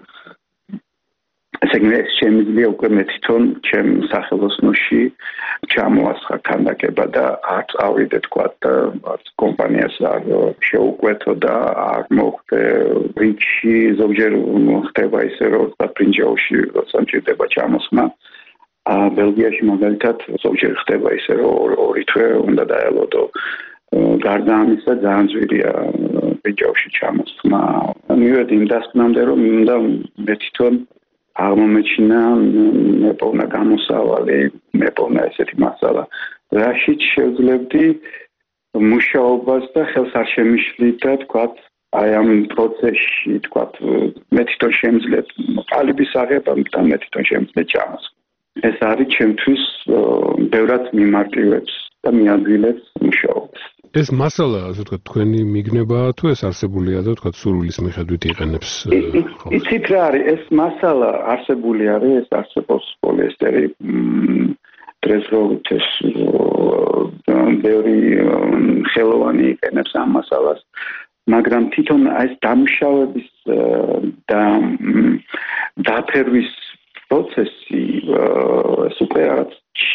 ესე იგი, შემიძლია უკვე მე თვითონ ჩემ სახელოსნოში ჩამოასხა ქანდაკება და არ წავიდე თქვათ არც კომპანიას არ შეუკვეთო და არ მოხდე რიჩი ზოგჯერ ხდება ისე რომ თქვათ ბრინჯაოში როცა მჭირდება ჩამოსხმა ბელგიაში მაგალითად ზოგჯერ ხდება ისე რომ ორი თვე უნდა დაელოდო გარდა ამისა ძალიან ძვირია ბრინჯაოში ჩამოსხმა მივედი იმ დასკვნამდე რომ მინდა მე თვითონ აღმომეჩინა მეპოვნა გამოსავალი, მეპოვნა ესეთი მასალა, რაშიც შევძლებდი მუშაობას და ხელს არ შემიშლიდა, თქვათ, აი ამ პროცესში, თქვათ, მე თვითონ შემძლებ ყალიბის აღებამ და მე თვითონ შემძლებ ჯამას. ეს არის ჩემთვის ბევრად მიმარტივებს და მიადვილებს მუშაობას. ეს მასალა, ასე ვთქვათ, თქვენი მიგნებაა თუ ეს არსებულია და ვთქვათ, სურვილის მიხედვით იყენებს ხოლმე? იცით რა არის, ეს მასალა არსებული არის, ეს არსებობს პოლიესტერი დღეს როგორც ეს ბევრი ხელოვანი იყენებს ამ მასალას, მაგრამ თვითონ ეს დამუშავების და დაფერვის პროცესი ეს უკვე რაღაც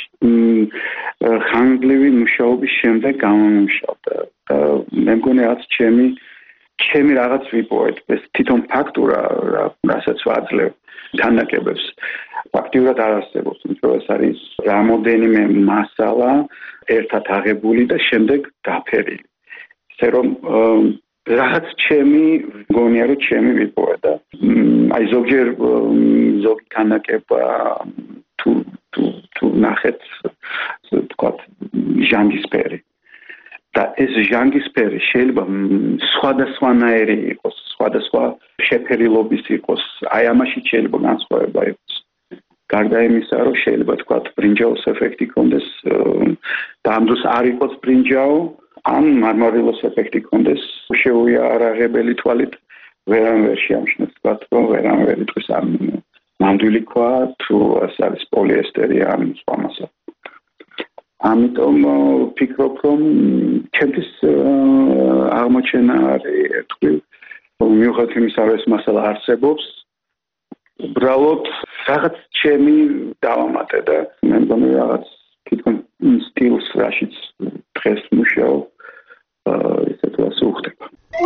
ხანგრძლივი მუშაობის შემდეგ გამომუშავდა. მე მგონი რაც ჩემი ჩემი რაღაც ვიპოვეთ, ეს თვითონ ფაქტურა, რასაც ვაძლევ თანაკებებს. ფაქტურად არ არსებობს, იმიტომ ეს არის რამოდენიმე მასალა ერთად აღებული და შემდეგ დაფერილი. ისე რომ რაღაც ჩემი მგონია რომ ჩემი ვიპოვე და აი ზოგჯერ ზოგი თანაკება თუ თუ თუ ნახეთ თქვა ჟანგისფერი და ეს ჟანგისფერი შეიძლება სხვადასხვანაირი იყოს, სხვადასხვა შეფერილობის იყოს, აი ამაში შეიძლება განსხვავება იყოს. გარდა იმისა, რომ შეიძლება თქვა ბრინჯაოს ეფექტი კონდეს და ამ დროს არ იყოს ბრინჯაო, ან მარმარილოს ეფექტი კონდეს, შეუიარაღებელი თვალით ვერავინ შეამჩნევს, თქვა რომ ვერავინ ვერ იტყვის ამ ნამდვილი ქვა თუ ეს არის პოლიესტერი ან სხვა მასალა. ამიტომ ვფიქრობ, რომ ჩემთვის აღმოჩენა არის ერთხელ მიუხედავად იმისა, რომ ეს მასალა არსებობს, უბრალოდ რაღაც ჩემი დავამატე და მე მგონი რაღაც თვითონ სტილს რაშიც დღეს მუშაობ ისეთ რას უხდება.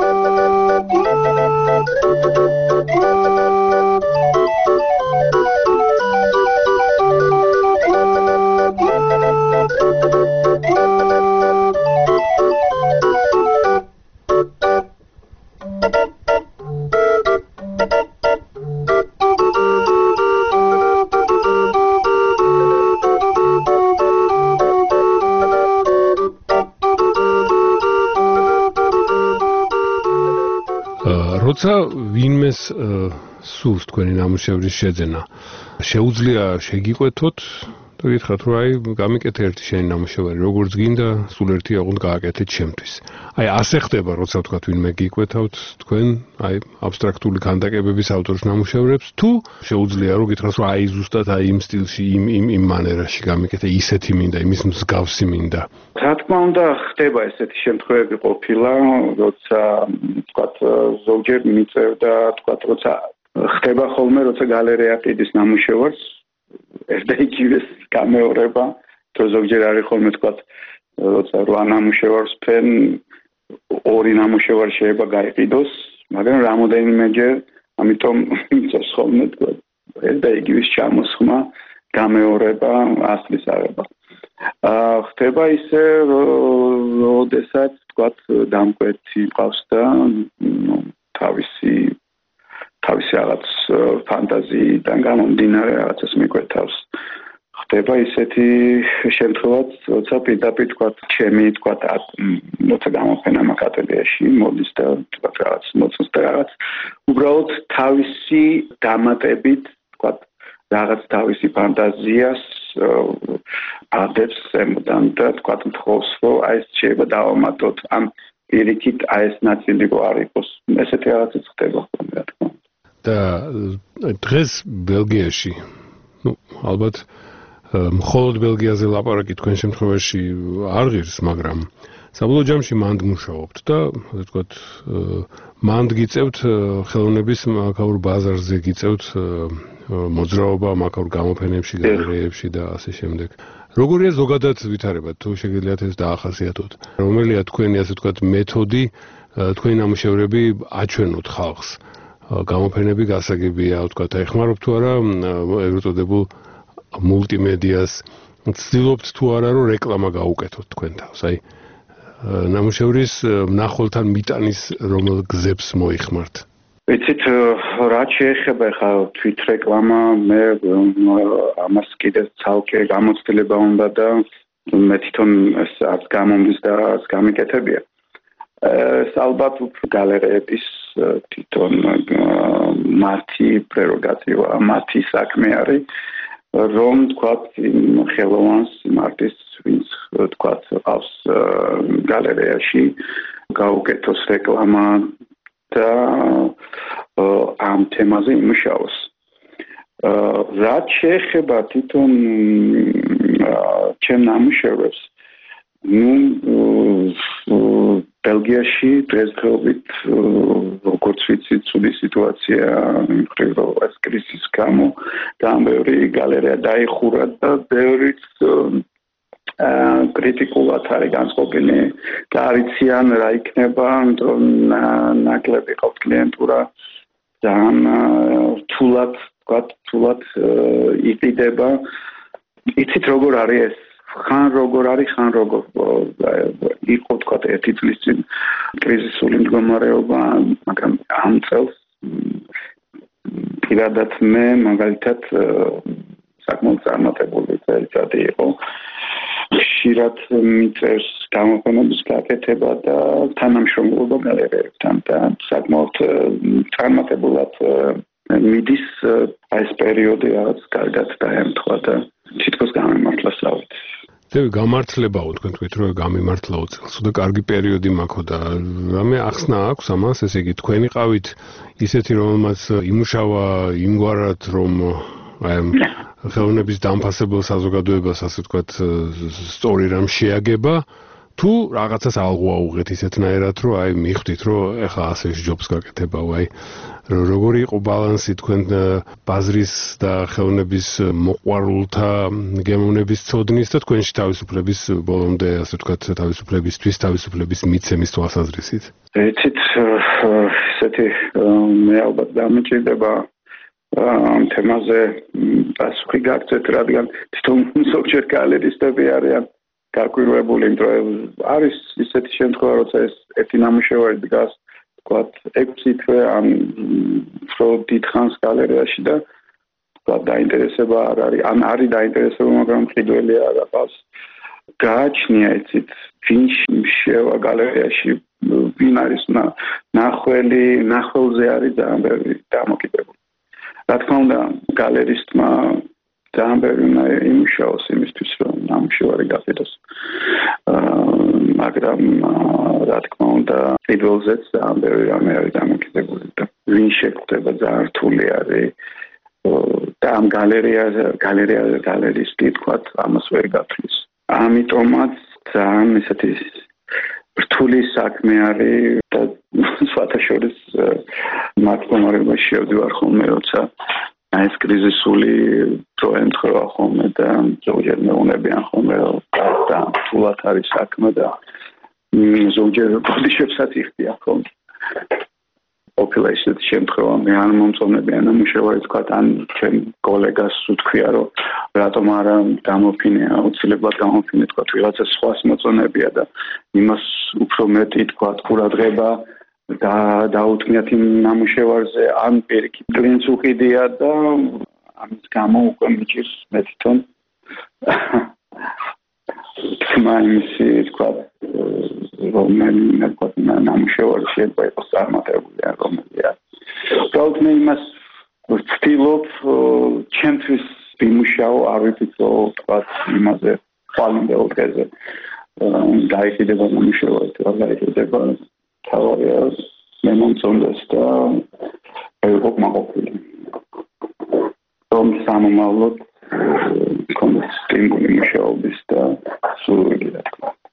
როცა ვინმეს სურს თქვენი ნამუშევრის შეძენა, შეუძლია შეგიყვეთოთ და გითხრათ, რომ აი გამიკეთე ერთი შენი ნამუშევარი, როგორც გინდა, სულ ერთი აღუნ გააკეთეთ ჩემთვის. აი ასე ხდება, როცა ვთქვათ, ვინმე გიყვეთავთ თქვენ, აი აბსტრაქტული ქანდაკებების ავტორის ნამუშევრებს, თუ შეუძლია რომ გითხრას, რომ აი ზუსტად აი იმ სტილში, იმ იმ იმ მანერაში გამიკეთე, ისეთი მინდა, იმის მსგავსი მინდა. რა თქმა უნდა, ხდება ესეთი შემთხვევები ყოფილა, როცა ვთქვათ, ზოგჯერ მიწევდა, ვთქვათ, როცა ხდება ხოლმე, როცა გალერეა ყიდის ნამუშევარს, ერთა იგივეს გამეორება, თუ ზოგჯერ არის ხოლმე, ვთქვათ, როცა რვა ნამუშევარს ფენ, ორი ნამუშევარი შეიძლება გაიყიდოს, მაგრამ რამოდენიმეჯერ, ამიტომ მიწევს ხოლმე, ვთქვათ, ერთა იგივეს ჩამოსხმა, გამეორება, ასლის აღება. ხდება ისე, როდესაც, ვთქვათ, დამკვეთი ყავს და თავისი თავისი რაღაც ფანტაზიიდან გამომდინარე რაღაცას მიკვეთავს. ხდება ისეთი შემთხვევაც, როცა პირდაპირ თქვათ, ჩემი თქვათ, როცა გამოფენა აკადემიაში მოდის და თქვათ რაღაც მოწონს და რაღაც უბრალოდ თავისი დამატებით, თქვათ, რაღაც თავისი ფანტაზიას ადებს ემოდან და თქვათ, თხოვს, რომ აი ეს შეიძლება დავამატოთ ამ პირიქით აი ეს ნაწილი რო არ იყოს. ესეთი რაღაცაც ხდება ხოლმე, რა თქმა უნდა. და დღეს ბელგიაში, ну, ალბათ მხოლოდ ბელგიაზე ლაპარაკი თქვენ შემთხვევაში არ ღირს, მაგრამ საბოლოო ჯამში მანდ მუშაობთ და ასე ვთქვათ, მანდ გიწევთ ხელოვნების მაკაურ ბაზარზე, გიწევთ მოძრაობა მაკაურ გამოფენებში, გალერეებში და ასე შემდეგ. როგორია ზოგადად ვითარება, თუ შეგიძლიათ ეს დაახასიათოთ? რომელია თქვენი ასე ვთქვათ მეთოდი თქვენი ნამუშევრები აჩვენოთ ხალხს? გამოფენები გასაგებია, ვთქვათ, ეხმარობთ თუ არა ეგრეთ წოდებულ მულტიმედიას, ცდილობთ თუ არა რომ რეკლამა გაუკეთოთ თქვენ თავს, აი ნამუშევრის მნახველთან მიტანის რომელ გზებს მოიხმართ? ვიცით რაც შეეხება ხა თვითრეკლამა მე ამას კიდევ ცალკე გამოცდილება უნდა და მე თვითონ ეს არც გამომდის და არც გამიკეთებია ეს ალბათ გალერეების თვითონ მათი პრეროგატივა მათი საქმე არის რომ თქვათ ხელოვანს მარტის ვინც თქვათ ყავს გალერეაში გაუკეთოს რეკლამა და ამ თემაზე იმუშაოს. რაც შეეხება თვითონ ჩემ ნამუშევრებს, ნუ ბელგიაში დღესდღეობით როგორც ვიცით, ცუდი სიტუაცია იმხრივ ეს კრიზისის გამო და ამ ბევრი გალერეა დაიხურა და ბევრიც კრიტიკულად არის განწყობილი და არიციან რა იქნება, რომ ნაკლები ყავთ კლიენტურა ძალიან რთულად, ვთქვათ, რთულად იყიდება. იცით როგორ არის ეს? ხან როგორ არის, ხან როგორ იყო, ვთქვათ, ერთი წლის წინ კრიზისული მდგომარეობა, მაგრამ ამ წელს პირადად მე მაგალითად საკმაოდ წარმატებული წელიწადი იყო. ხშირად მიწერს გამოფენების გაკეთება და თანამშრომლობა გალერეებთან და საკმაოდ წარმატებულად მიდის ეს პერიოდი რაც კარგად დაემთხვა და თითქოს გამიმართლა სწავლით. დევი გამართლებაო თქვენ თქვით რომ გამიმართლაო წელს და კარგი პერიოდი მაქვს და რამე ახსნა აქვს ამას ესე იგი თქვენი ყავით ისეთი რომელმაც იმუშავა იმგვარად რომ აი ხელოვნების დამფასებელ საზოგადოებას ასე ვთქვათ სწორი რამ შეაგება თუ რაღაცას ალღო აუღეთ ისეთნაირად რომ აი მიხვდით რომ ეხლა ასე ჯობს გაკეთებაო აი როგორი იყო ბალანსი თქვენ ბაზრის და ხელოვნების მოყვარულთა გემოვნების ცოდნის და თქვენში თავისუფლების ბოლომდე ასე ვთქვათ თავისუფლებისთვის თავისუფლების მიცემის თვალსაზრისით იცით ესეთი მე ალბათ დამჭირდება ამ თემაზე პასუხი გაგცეთ, რადგან თვითონ ზოგჯერ გალერისტები არიან გაკვირვებული, რომ არის ისეთი შემთხვევა, როცა ეს ერთი ნამუშევარი დგას, თქვათ, ექვსი თვე ან უფრო დიდხანს გალერეაში და თქვათ, დაინტერესება არ არის, ან არის დაინტერესება, მაგრამ მყიდველი არ აქვს. გააჩნია იცით, ვინ შევა გალერეაში, ვინ არის ნახველი, ნახველზე არის ძალიან ბევრი დამოკიდებული. რა თქმა უნდა, გალერისტმა ძალიან ბევრი უნდა იმუშაოს იმისთვის, რომ ნამუშევარი გაყიდოს. მაგრამ რა თქმა უნდა, პირველზეც ძალიან ბევრი რამე არის დამოკიდებული და ვინ შეგვხვდება ძალიან რთული არის და ამ გალერეაზე, გალერეაზე გალერისტი თქვათ, ამას ვერ გათვლის. ამიტომაც ძალიან ესეთი რთული საქმე არის და სხვათა შორის მათ მომარებაში შევდივარ ხოლმე, როცა ეს კრიზისული დრო ემთხვევა ხოლმე და ზოგჯერ მეუნებიან ხოლმე, რომ და რთულად არის საქმე და ზოგჯერ ბოდიშებსაც იხდიან ხოლმე. ყოფილა ისეთი შემთხვევა, მე არ მომწონებიან ნამუშევარი თქვათ, ან ჩემ კოლეგას უთქვია, რომ რატომ არ გამოფინე, აუცილებლად გამოფინე, თქვათ, ვიღაცა სხვას მოწონებია და იმას უფრო მეტი თქვათ, ყურადღება და დაუთმიათ იმ ნამუშევარზე, ან პირიქით კლიენტს უყიდია და ამის გამო უკვე მიჭირს მე თვითონ თმაიმისი თქვათ, რომელიმე თქვათ, ნამუშევარი შეიძლება იყოს წარმატებული ან რომელია. უბრალოდ მე იმას ვცდილობ, ჩემთვის ვიმუშაო, არ ვიფიქრო თქვათ იმაზე ხვალინდელ დღეზე გაიყიდება ნამუშევარი, თუ არ გაიყიდება თავარია მე მომწონდეს და ვიყო მაყოფილი. რომ სამომავლოდ მქონდეს სტიმული მუშაობის და სურვილი რა თქმა უნდა.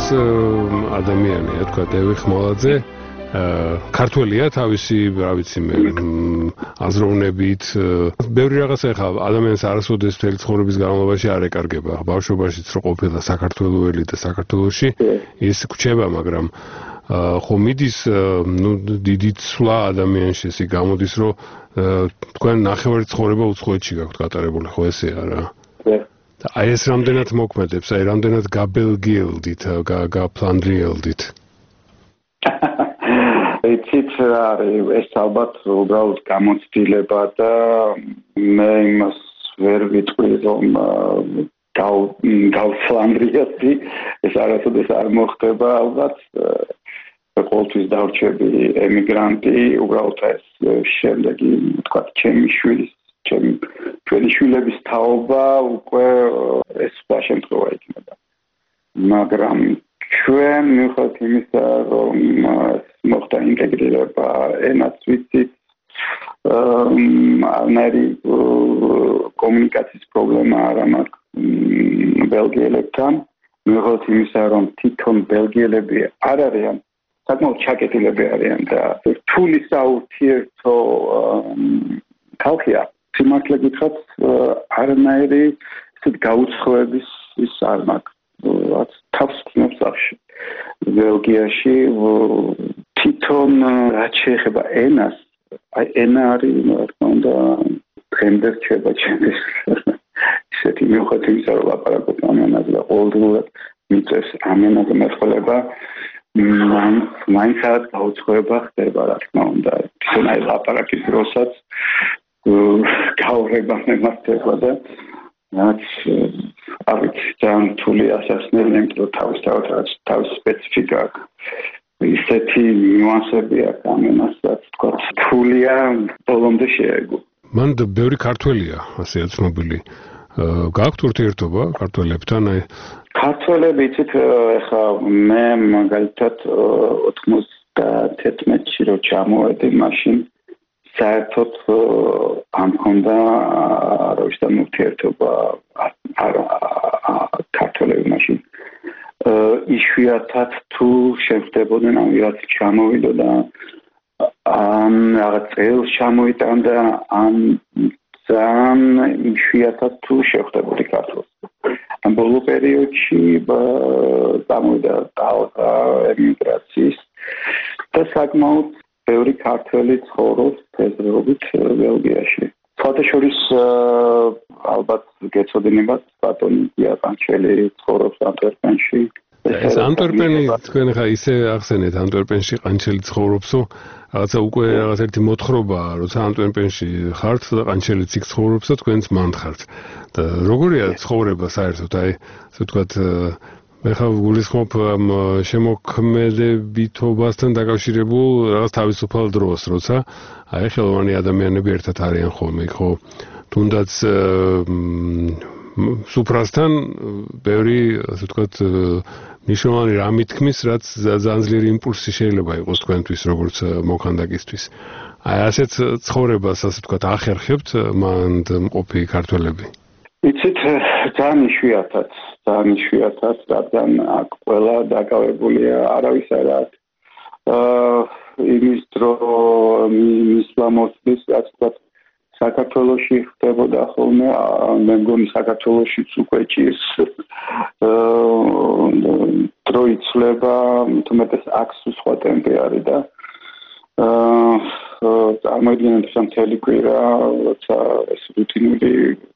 ადამიანია, თქვა დევი ხმალაძე. ქართველია თავისი, რა ვიცი მე, აზროვნებით, ბევრი რაღაცა ხა ადამიანს არასოდეს მთელი ცხოვრების განმავლობაში არ ეკარგება. ბავშვობაშიც რო ყოფილა საქართველოელი და საქართველოში ის გვჩება, მაგრამ ხო მიდის ნუ დიდი ცვლა ადამიანში, ისე გამოდის, რომ თქვენ ნახევარი ცხოვრება უცხოეთში გაქვთ გატარებული, ხო ესეა რა? აი ეს რამდენად მოქმედებს, აი რამდენად გაბელგიელდით, გაფლანდრიელდით? იცით არის ეს ალბათ უბრალოდ გამოცდილება და მე იმას ვერ ვიტყვი რომ გავფლანდრიელდი ეს არასოდეს არ მოხდება ალბათ ყოველთვის დავრჩები ემიგრანტი უბრალოდ ეს შემდეგი თქვა ჩემი შვილის ჩემი ჩვენი შვილების თაობა უკვე ეს შემთხვევა იქნება მაგრამ ჩვენ მივხვდით იმისა რომ მოხდა ინტეგრირება ენას ვიცით ანარი კომუნიკაციის პრობლემა არ მაქვს ბელგიელებთან მივხვდით იმისა რომ თვითონ ბელგიელები არ არიან საკმაოდ ჩაკეტილები არიან და რთული საურთიერთო ხალხია სიმართლე გითხრათ არანაირი ისეთ გაუცხოების ის არ მაქვს რაც თავს ხსნობს ახში ბელგიაში თვითონ რაც შეეხება ენას აი ენა არის რა თქმა უნდა დღემდე რჩება ჩემთვის ისეთი მიუხედავად იმისა რომ ლაპარაკობ ამ ენაზე და ყოველდღურად მიწევს ამ ენაზე მეტყველება მაინც რაღაც გაუცხოება ხდება რა თქმა უნდა თვითონ აი ლაპარაკის დროსაც გაურება მემართება და რაც არ ვიცი ძალიან რთული ასახსნელი იმიტომ რომ თავის თავად თავის სპეციფიკა აქვს ისეთი ნიუანსები აქვს ამ ენასაც თქვა რთულია ბოლომდე შეეგო მან ბევრი ქართველია ასე ცნობილი გააქვთ ურთიერთობა ქართველებთან აი ქართველები იცით ეხლა მე მაგალითად ოთხმოცდათერთმეტში რო ჩამოვედი მაშინ საერთოდ ამ ხონდა როისთან ურთიერთობა არ ქართველები მაშინ იშვიათად თუ შეხვდებოდნენ ამ ვიღაც ჩამოვიდო და ამ რაღაც წელს ჩამოიტანდა ამ ძალიან იშვიათად თუ შეხვდებოდი ქართველს ამ ბოლო პერიოდში გამოვიდა ტალღა ემიგრაციის და საკმაოდ ბევრი ქართველი ცხოვრობს ფედერობით ბელგიაში. ფოტოშორის ალბათ გეცოდინებათ ბატონი დიაყანჩელი ცხოვრობს ანტვერპენში. ეს ანტვერპენი თქვენ ხა ისე ახსენეთ ანტვერპენში ყანჩელი ცხოვრობსო რაღაცა უკვე რაღაც ერთი მოთხრობაა როცა ანტვერპენში ხართ და ყანჩელიც იქ ცხოვრობს და თქვენც მანდ ხართ. და როგორია ცხოვრება საერთოდ აი ასე ვთქვათ მე ხა გულისხმობ ამ შემოქმედებითობასთან დაკავშირებულ რაღაც თავისუფალ დროს, როცა აი ხელოვანი ადამიანები ერთად არიან ხოლმე, ხო? თუნდაც სუფრასთან ბევრი, ასე ვთქვათ, ნიშნავანი რამი თქმის, რაც ძალიან ძლიერი იმპულსი შეიძლება იყოს თქვენთვის, როგორც მოქანდაკისთვის. აი ასეთ ცხოვრებას, ასე ვთქვათ, ახერხებთ მანდ მყოფი ქართველები. იცით ძალიან იშვიათად ძალიან იშვიათად რადგან აქ ყველა დაკავებულია არავის არ აქვს იმის დრო ისლამოსის რაც თქვა საქართველოში ხდებოდა ხოლმე მე მგონი საქართველოშიც უკვე ჭირს დრო იცვლება თუმეტეს აქ სხვა ტემპი არის და წარმოიდგინეთ რომ მთელი კვირა როცა ეს რუტინული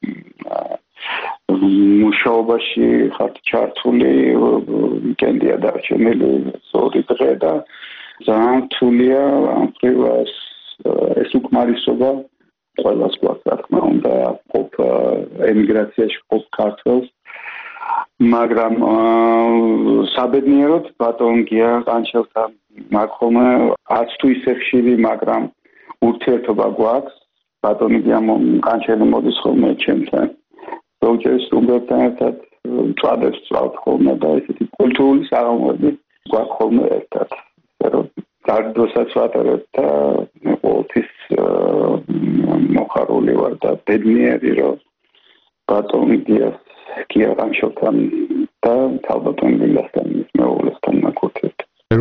მუშაობაში ხართ ჩართული ვიკენდია დარჩენილი ორი დღე და ძალიან რთულია ამ პრივას ეს უკმარისობა ყველას გვაქვს რა თქმა უნდა ყოფ ემიგრაციაში ყოფ ქართველს მაგრამ საბედნიეროდ ბატონ გია ყანჩელთან მაგხომა არც თუ ისე ხშირი მაგრამ ურთიერთობა გვაქვს ბატონი გია ყანჩელი მოდის ხოლმე ჩემთან ზოგჯერ სტუმრებთან ერთად წვადებს წვავთ ხოლმე და ესეთი კულტურული საღამოები გვაქვს ხოლმე ერთად რომ გარდოსაც ვატარებ და ყოველთვის მოხარული ვარ და ბედნიერი რომ ბატონი გიას გია ყანჩელთან და თავბატონ გიასთან მეუღლე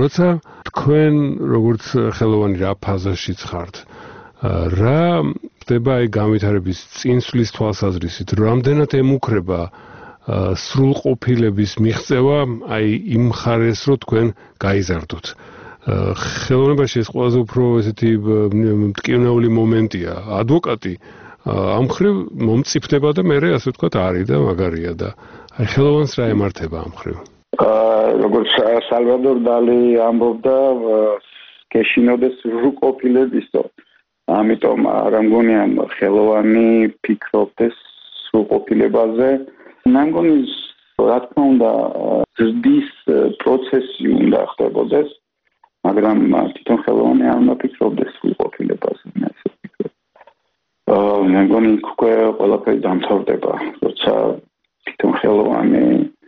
როცა თქვენ როგორც ხელოვანი რა ფაზაშიც ხართ რა ხდება აი განვითარების წინსვლის თვალსაზრისით რამდენად ემუქრება სრულყოფილების მიღწევა აი იმ ხარეს რომ თქვენ გაიზარდოთ ხელოვნებაში ეს ყველაზე უფრო ესეთი მტკივნეული მომენტია ადვოკატი ამ ხრივ მომწიფდება და მე ასე ვთქვათ არის და მაგარია და აი ხელოვანს რა ემართება ამ ხრივ როგორც სალვადორ დალი ამბობდა გეშინოდეს სრულყოფილებისო ამიტომ არ მგონია ხელოვანი ფიქრობდეს სრულყოფილებაზე მე მგონი რა თქმა უნდა ზრდის პროცესი უნდა ხდებოდეს მაგრამ თვითონ ხელოვანი არ უნდა ფიქრობდეს სრულყოფილებაზე მე ასე ვფიქრობ მე მგონი უკვე ყველაფერი დამთავრდება როცა თვითონ ხელოვანი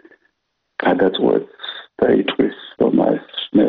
გადაწყვეტს და იტყვის რომ ეს მე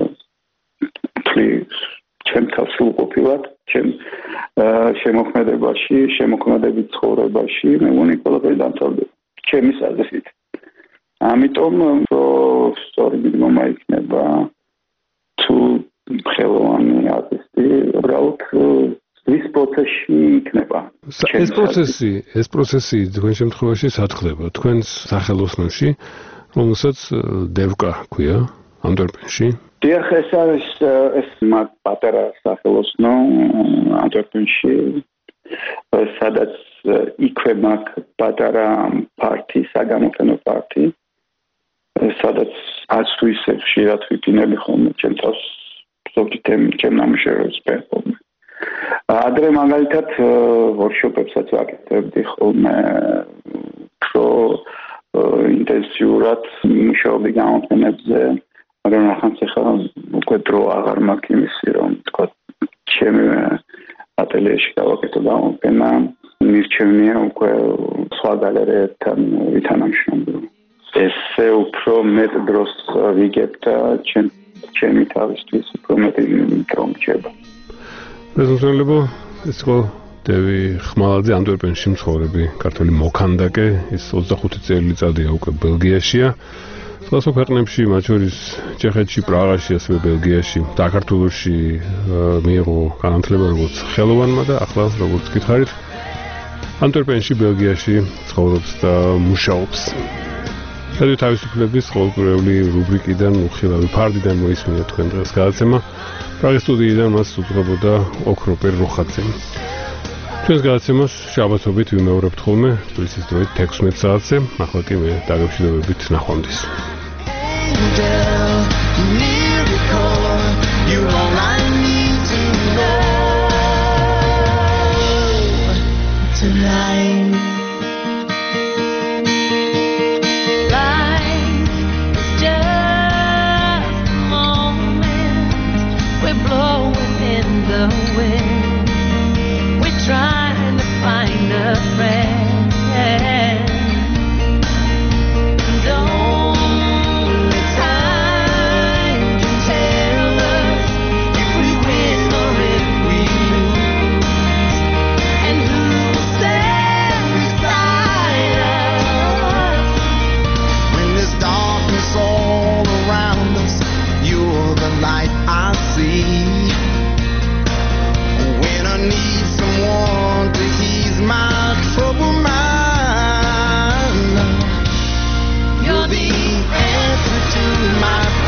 თვლის ჩემთან სრულყოფილად ჩემ შემოქმედებაში შემოქმედებით ცხოვრებაში მე მგონი ყველაფერი დამთავრდება ჩემის აზრით ამიტომ სწორი მიდგომა იქნება თუ ხელოვანი არტისტი უბრალოდ ის პროცესში იქნება ეს პროცესი ეს პროცესი თქვენ შემთხვევაში სათხდება თქვენს სახელოსნოში რომელსაც დევკა ქვია ანტვერპენში დიახ ეს არის ეს მათ პატარა სახელოსნო ანტვერპენში სადაც იქვე მაგ პატარა პარტი საგამოფენო პარტი სადაც ასუ ისე ხშირად ვიპინები ხოლმე ჩემ თავს ზოგჯერ ჩემ ნამუშევრებს პერფორმ ადრე მაგალითად ვორქშოპებსაც ვაკეთებდი ხოლმე პრო ინტენსიურად მუშაობდი გამოფენებზე მაგრამ ახლა უკვე დრო აღარ მაქვს იმისი რომ თქვა ჩემი ატელიეში გავაკეთო გამოფენა მირჩევნია უკვე სხვა გალერეებთან ვითანამშრომლო ესე უფრო მეტ დროს ვიგებ და ჩემი თავისთვის უფრო მეტი დრო მრჩება მეზობლებო ეს ყო დევი ხმალაძე ანტვერპენში მცხოვრები ქართველი მოქანდაკე ის ოცდახუთი წელიწადია უკვე ბელგიაშია სხვადასხვა ქვეყნებში მათ შორის ჩეხეთში პრაღაში ასევე ბელგიაში და საქართველოში მიიღო განათლება როგორც ხელოვანმა და ახლა როგორც გითხარით ანტვერპენში ბელგიაში ცხოვრობს და მუშაობს საერთოდ თავისუფლების ყოველკვირეული რუბრიკიდან უხილავი ფარდიდან მოისმინა თქვენ დღეს გადაცემა პრაღის სტუდიიდან მას უძღვებოდა ოქრო პერუხაძე ჩვენს გადაცემას შაბათობით ვიმეორებთ ხოლმე თბილისის დროით თექვსმეტ საათზე ახლა კი მე დაგემშვიდობებით ნახვამდის Trying to find a friend. Only time can tell us if we win or if we lose, and who will stand beside us when there's darkness all around us. You're the light I see. When I need someone to ease my troubled mind, you're the answer to my